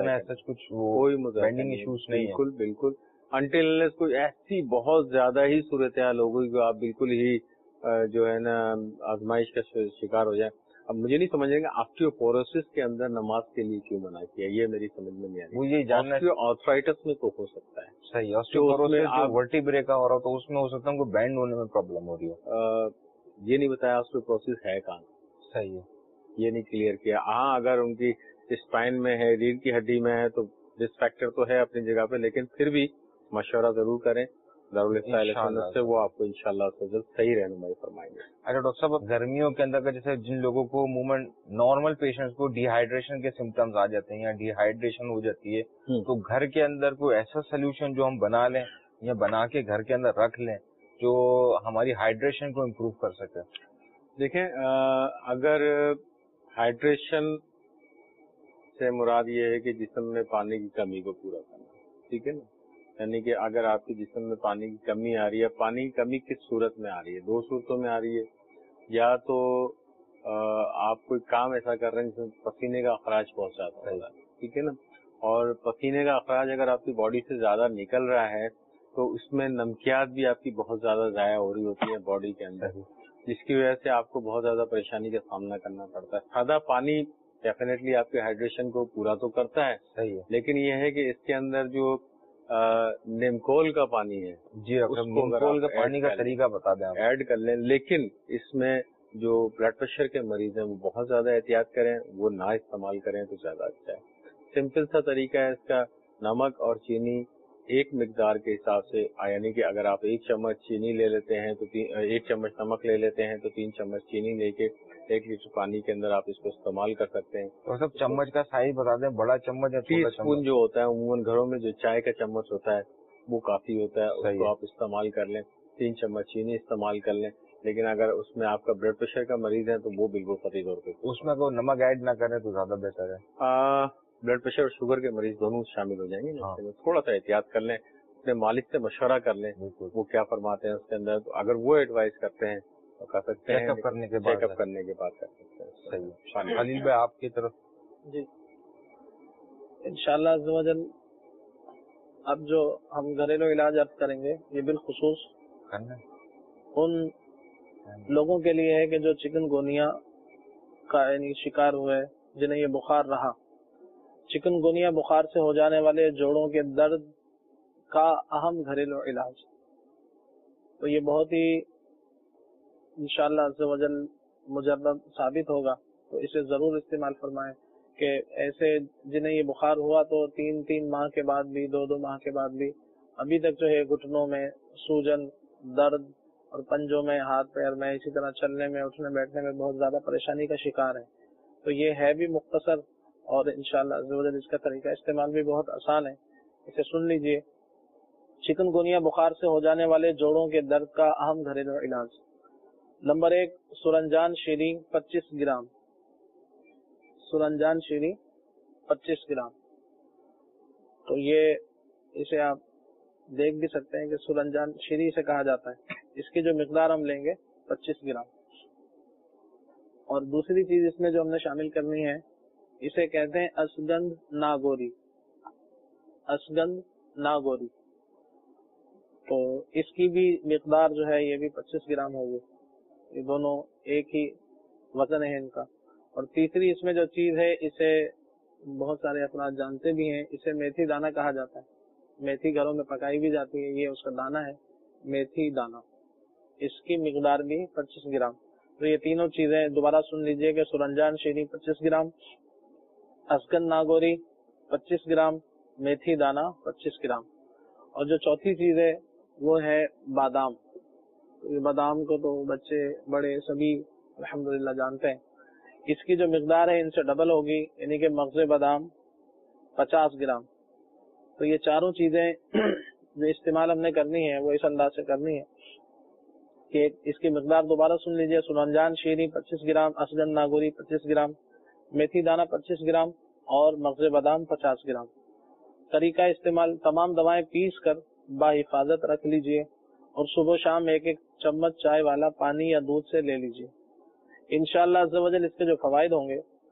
पेंडिंग इश्यूज नहीं है? बिल्कुल अनटिल कोई ऐसी बहुत ज्यादा ही सूरत हाल हो गई आप बिल्कुल ही जो है ना आजमाइश का शिकार हो जाए। अब मुझे नहीं समझ आएगा ऑस्टियोपोरोसिस के अंदर नमाज के लिए क्यों मना किया, ये मेरी समझ में नहीं आ रही। मुझे जानना ऑर्थराइटिस में तो हो सकता है, सही, ऑस्टियोपोरोसिस जो वर्टिब्रे का हो रहा तो उसमें हो सकता है उनको बैंड होने में प्रॉब्लम हो रही है। ये नहीं बताया ऑस्टियोपोरोसिस है कहाँ, सही है, ये नहीं क्लियर किया। हाँ, अगर उनकी स्पाइन में है, रीढ़ की हड्डी में है तो रिस्क फैक्टर तो है अपनी जगह पे, लेकिन फिर भी मशवरा जरूर करें दारुल इफ्ता अहले सुन्नत से, वो आपको इंशाल्लाह सही रहनुमाई फरमाएंगे। अच्छा डॉक्टर साहब, गर्मियों के अंदर जैसे जिन लोगों को मूवमेंट, नॉर्मल पेशेंट्स को डिहाइड्रेशन के सिम्टम्स आ जाते हैं या डिहाइड्रेशन हो जाती है, तो घर के अंदर कोई ऐसा सोल्यूशन जो हम बना लें या बना के घर के अंदर रख लें जो हमारी हाइड्रेशन को इम्प्रूव कर सके? देखें, अगर हाइड्रेशन से मुराद ये है कि जिस्म में पानी की कमी को पूरा करना, ठीक है ना, यानी कि अगर आपके जिस्म में पानी की कमी आ रही है, पानी की कमी किस सूरत में आ रही है? दो सूरतों में आ रही है। या तो आप कोई काम ऐसा कर रहे हैं जिसमें पसीने का अखराज बहुत ज्यादा होता है, ठीक है ना, और पसीने का अखराज अगर आपकी बॉडी से ज्यादा निकल रहा है तो उसमें नमकियात भी आपकी बहुत ज्यादा जाया हो रही होती है बॉडी के अंदर, जिसकी वजह से आपको बहुत ज्यादा परेशानी का सामना करना पड़ता है। सादा पानी डेफिनेटली आपके हाइड्रेशन को पूरा तो करता है, सही है, लेकिन ये है कि इसके अंदर जो निमकोल का पानी है, जी निमकोल का पानी का तरीका बता दें, ऐड कर लें। लेकिन इसमें जो ब्लड प्रेशर के मरीज हैं वो बहुत ज्यादा एहतियात करें, वो ना इस्तेमाल करें तो ज्यादा अच्छा है। सिंपल सा तरीका है इसका, नमक और चीनी एक मिकदार के हिसाब से, यानी कि अगर आप 1 चम्मच चीनी ले लेते हैं तो 1 चम्मच नमक ले लेते हैं तो 3 चम्मच चीनी लेके 1 लीटर पानी के अंदर आप इसको इस्तेमाल कर सकते हैं। तो सब चम्मच का साइज बता दें, बड़ा चम्मच या छोटा स्पून जो होता है, उमूमन घरों में जो चाय का चम्मच होता है वो काफी होता है, उसको आप इस्तेमाल कर लें। 3 चम्मच चीनी इस्तेमाल कर लें। लेकिन अगर उसमें आपका ब्लड प्रेशर का मरीज है तो वो बिल्कुल कतई तौर पे उसमें कोई नमक ऐड ना करें तो ज्यादा बेहतर है। ब्लड प्रेशर और शुगर के मरीज दोनों शामिल हो जाएंगे। थोड़ा सा एहतियात कर लें, अपने मालिक से मशवरा कर लें वो क्या फरमाते हैं उसके अंदर। तो अगर वो एडवाइस करते हैं तो कर सकते हैं, चेकअप करने के बाद कर सकते हैं। صحیح. خلیل بھائی آپ کی طرف. جی انشاءاللہ عز و جل اب جو ہم گھریلو علاج عرض کریں گے یہ بالخصوص ان لوگوں کے لیے ہے کہ جو چکن گونیا کا یعنی شکار ہوئے، جنہیں یہ بخار رہا. چکن گونیا بخار سے ہو جانے والے جوڑوں کے درد کا اہم گھریلو علاج. تو یہ بہت ہی انشاءاللہ عز و جل مجرب ثابت ہوگا، تو اسے ضرور استعمال فرمائیں. کہ ایسے جنہیں یہ بخار ہوا تو 3 ماہ کے بعد بھی 2 ماہ کے بعد بھی ابھی تک جو ہے گھٹنوں میں سوجن، درد اور پنجوں میں، ہاتھ پیر میں، اسی طرح چلنے میں، اٹھنے بیٹھنے میں بہت زیادہ پریشانی کا شکار ہے. تو یہ ہے بھی مختصر اور انشاءاللہ عز و جل اس کا طریقہ استعمال بھی بہت آسان ہے. اسے سن لیجئے. چکن گونیا بخار سے ہو جانے والے جوڑوں کے درد کا اہم گھریلو علاج. نمبر 1 سرنجان شیریں 25 گرام. سرنجان شیریں 25 گرام. تو یہ اسے آپ دیکھ بھی سکتے ہیں کہ سرنجان شیریں سے کہا جاتا ہے. اس کی جو مقدار ہم لیں گے 25 گرام. اور دوسری چیز اس میں جو ہم نے شامل کرنی ہے اسے کہتے ہیں اسگند ناگوری. اسگند ناگوری. تو اس کی بھی مقدار جو ہے یہ بھی 25 گرام ہوگی. یہ دونوں ایک ہی وزن ہے ان کا. اور تیسری اس میں جو چیز ہے اسے بہت سارے افراد جانتے بھی ہیں، اسے میتھی دانہ کہا جاتا ہے. میتھی گھروں میں پکائی بھی جاتی ہے، یہ اس کا دانہ ہے میتھی دانہ. اس کی مقدار بھی 25 گرام. تو یہ تینوں چیزیں دوبارہ سن لیجئے کہ سرنجان شیریں 25 گرام، اسگند ناگوری 25 گرام، میتھی دانہ 25 گرام. اور جو چوتھی چیز ہے وہ ہے بادام. بادام کو تو بچے بڑے سبھی الحمدللہ جانتے ہیں. اس کی جو مقدار ہے ان سے ڈبل ہوگی، یعنی کہ مغز بادام 50 گرام. تو یہ چاروں چیزیں جو استعمال ہم نے کرنی ہے وہ اس انداز سے کرنی ہے کہ اس کی مقدار دوبارہ سن لیجئے. سرنجان شیریں 25 گرام، اسگند ناگوری 25 گرام، میتھی دانہ 25 گرام اور مغز بادام 50 گرام. طریقہ استعمال: تمام دوائیں پیس کر باحفاظت رکھ لیجئے اور صبح و شام 1 چمچ چائے والا پانی یا دودھ سے لے لیجئے. انشاءاللہ عز و جل اس کے جو فوائد ہوں گے: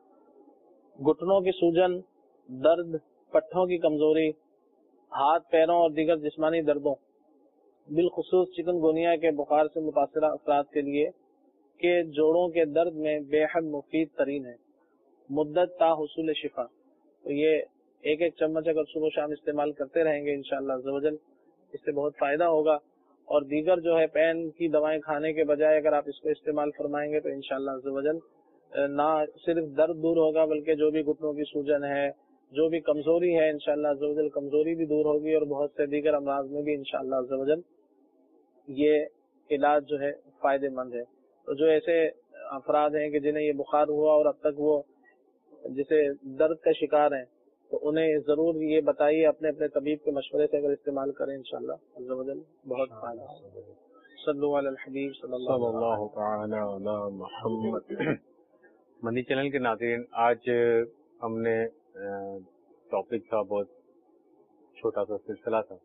گھٹنوں کی سوجن، درد، پٹھوں کی کمزوری، ہاتھ پیروں اور دیگر جسمانی دردوں، بالخصوص چکن گونیا کے بخار سے متاثرہ افراد کے لیے کہ جوڑوں کے درد میں بے حد مفید ترین ہے. مدت تا حصول شفا. تو یہ 1 چمچ اگر صبح و شام استعمال کرتے رہیں گے انشاءاللہ عز و جل اس سے بہت فائدہ ہوگا. اور دیگر جو ہے پین کی دوائیں کھانے کے بجائے اگر آپ اس کو استعمال فرمائیں گے تو انشاءاللہ عز و جل نہ صرف درد دور ہوگا بلکہ جو بھی گھٹنوں کی سوجن ہے، جو بھی کمزوری ہے، انشاءاللہ عز و جل کمزوری بھی دور ہوگی اور بہت سے دیگر امراض میں بھی انشاءاللہ عز و جل یہ علاج جو ہے فائدے مند ہے. تو جو ایسے افراد ہیں کہ جنہیں یہ بخار ہوا اور اب تک وہ جسے درد کا شکار ہیں تو انہیں ضرور یہ بتائیے اپنے طبیب کے مشورے سے اگر استعمال کریں انشاءاللہ عز و جل بہت فائدہ. صلو علی الحبیب صلی اللہ تعالی علی محمد. مدنی چینل کے ناظرین، آج ہم نے ٹاپک تھا بہت چھوٹا سا سلسلہ تھا،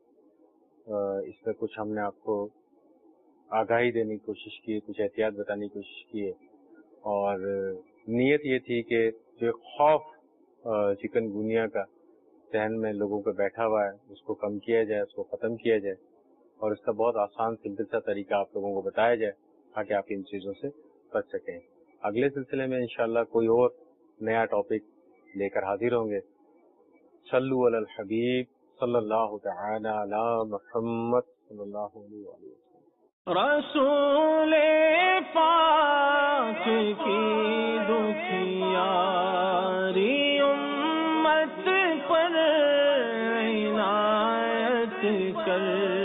اس میں کچھ ہم نے آپ کو آگاہی دینے کی کوشش کی، کچھ احتیاط بتانے کی کوشش کی ہے. اور نیت یہ تھی کہ جو خوف چکن گونیا کا ذہن میں لوگوں پہ بیٹھا ہوا ہے اس کو کم کیا جائے، اس کو ختم کیا جائے اور اس کا بہت آسان سمپل سا طریقہ آپ لوگوں کو بتایا جائے تاکہ آپ ان چیزوں سے بچ سکیں. اگلے سلسلے میں انشاءاللہ کوئی اور نیا ٹاپک لے کر حاضر ہوں گے. صلو علی الحبیب صلی اللہ تعالی علی محمد صلی اللہ علیہ وسلم. رسول پاک کی دکھیاری امت پر عنایت کر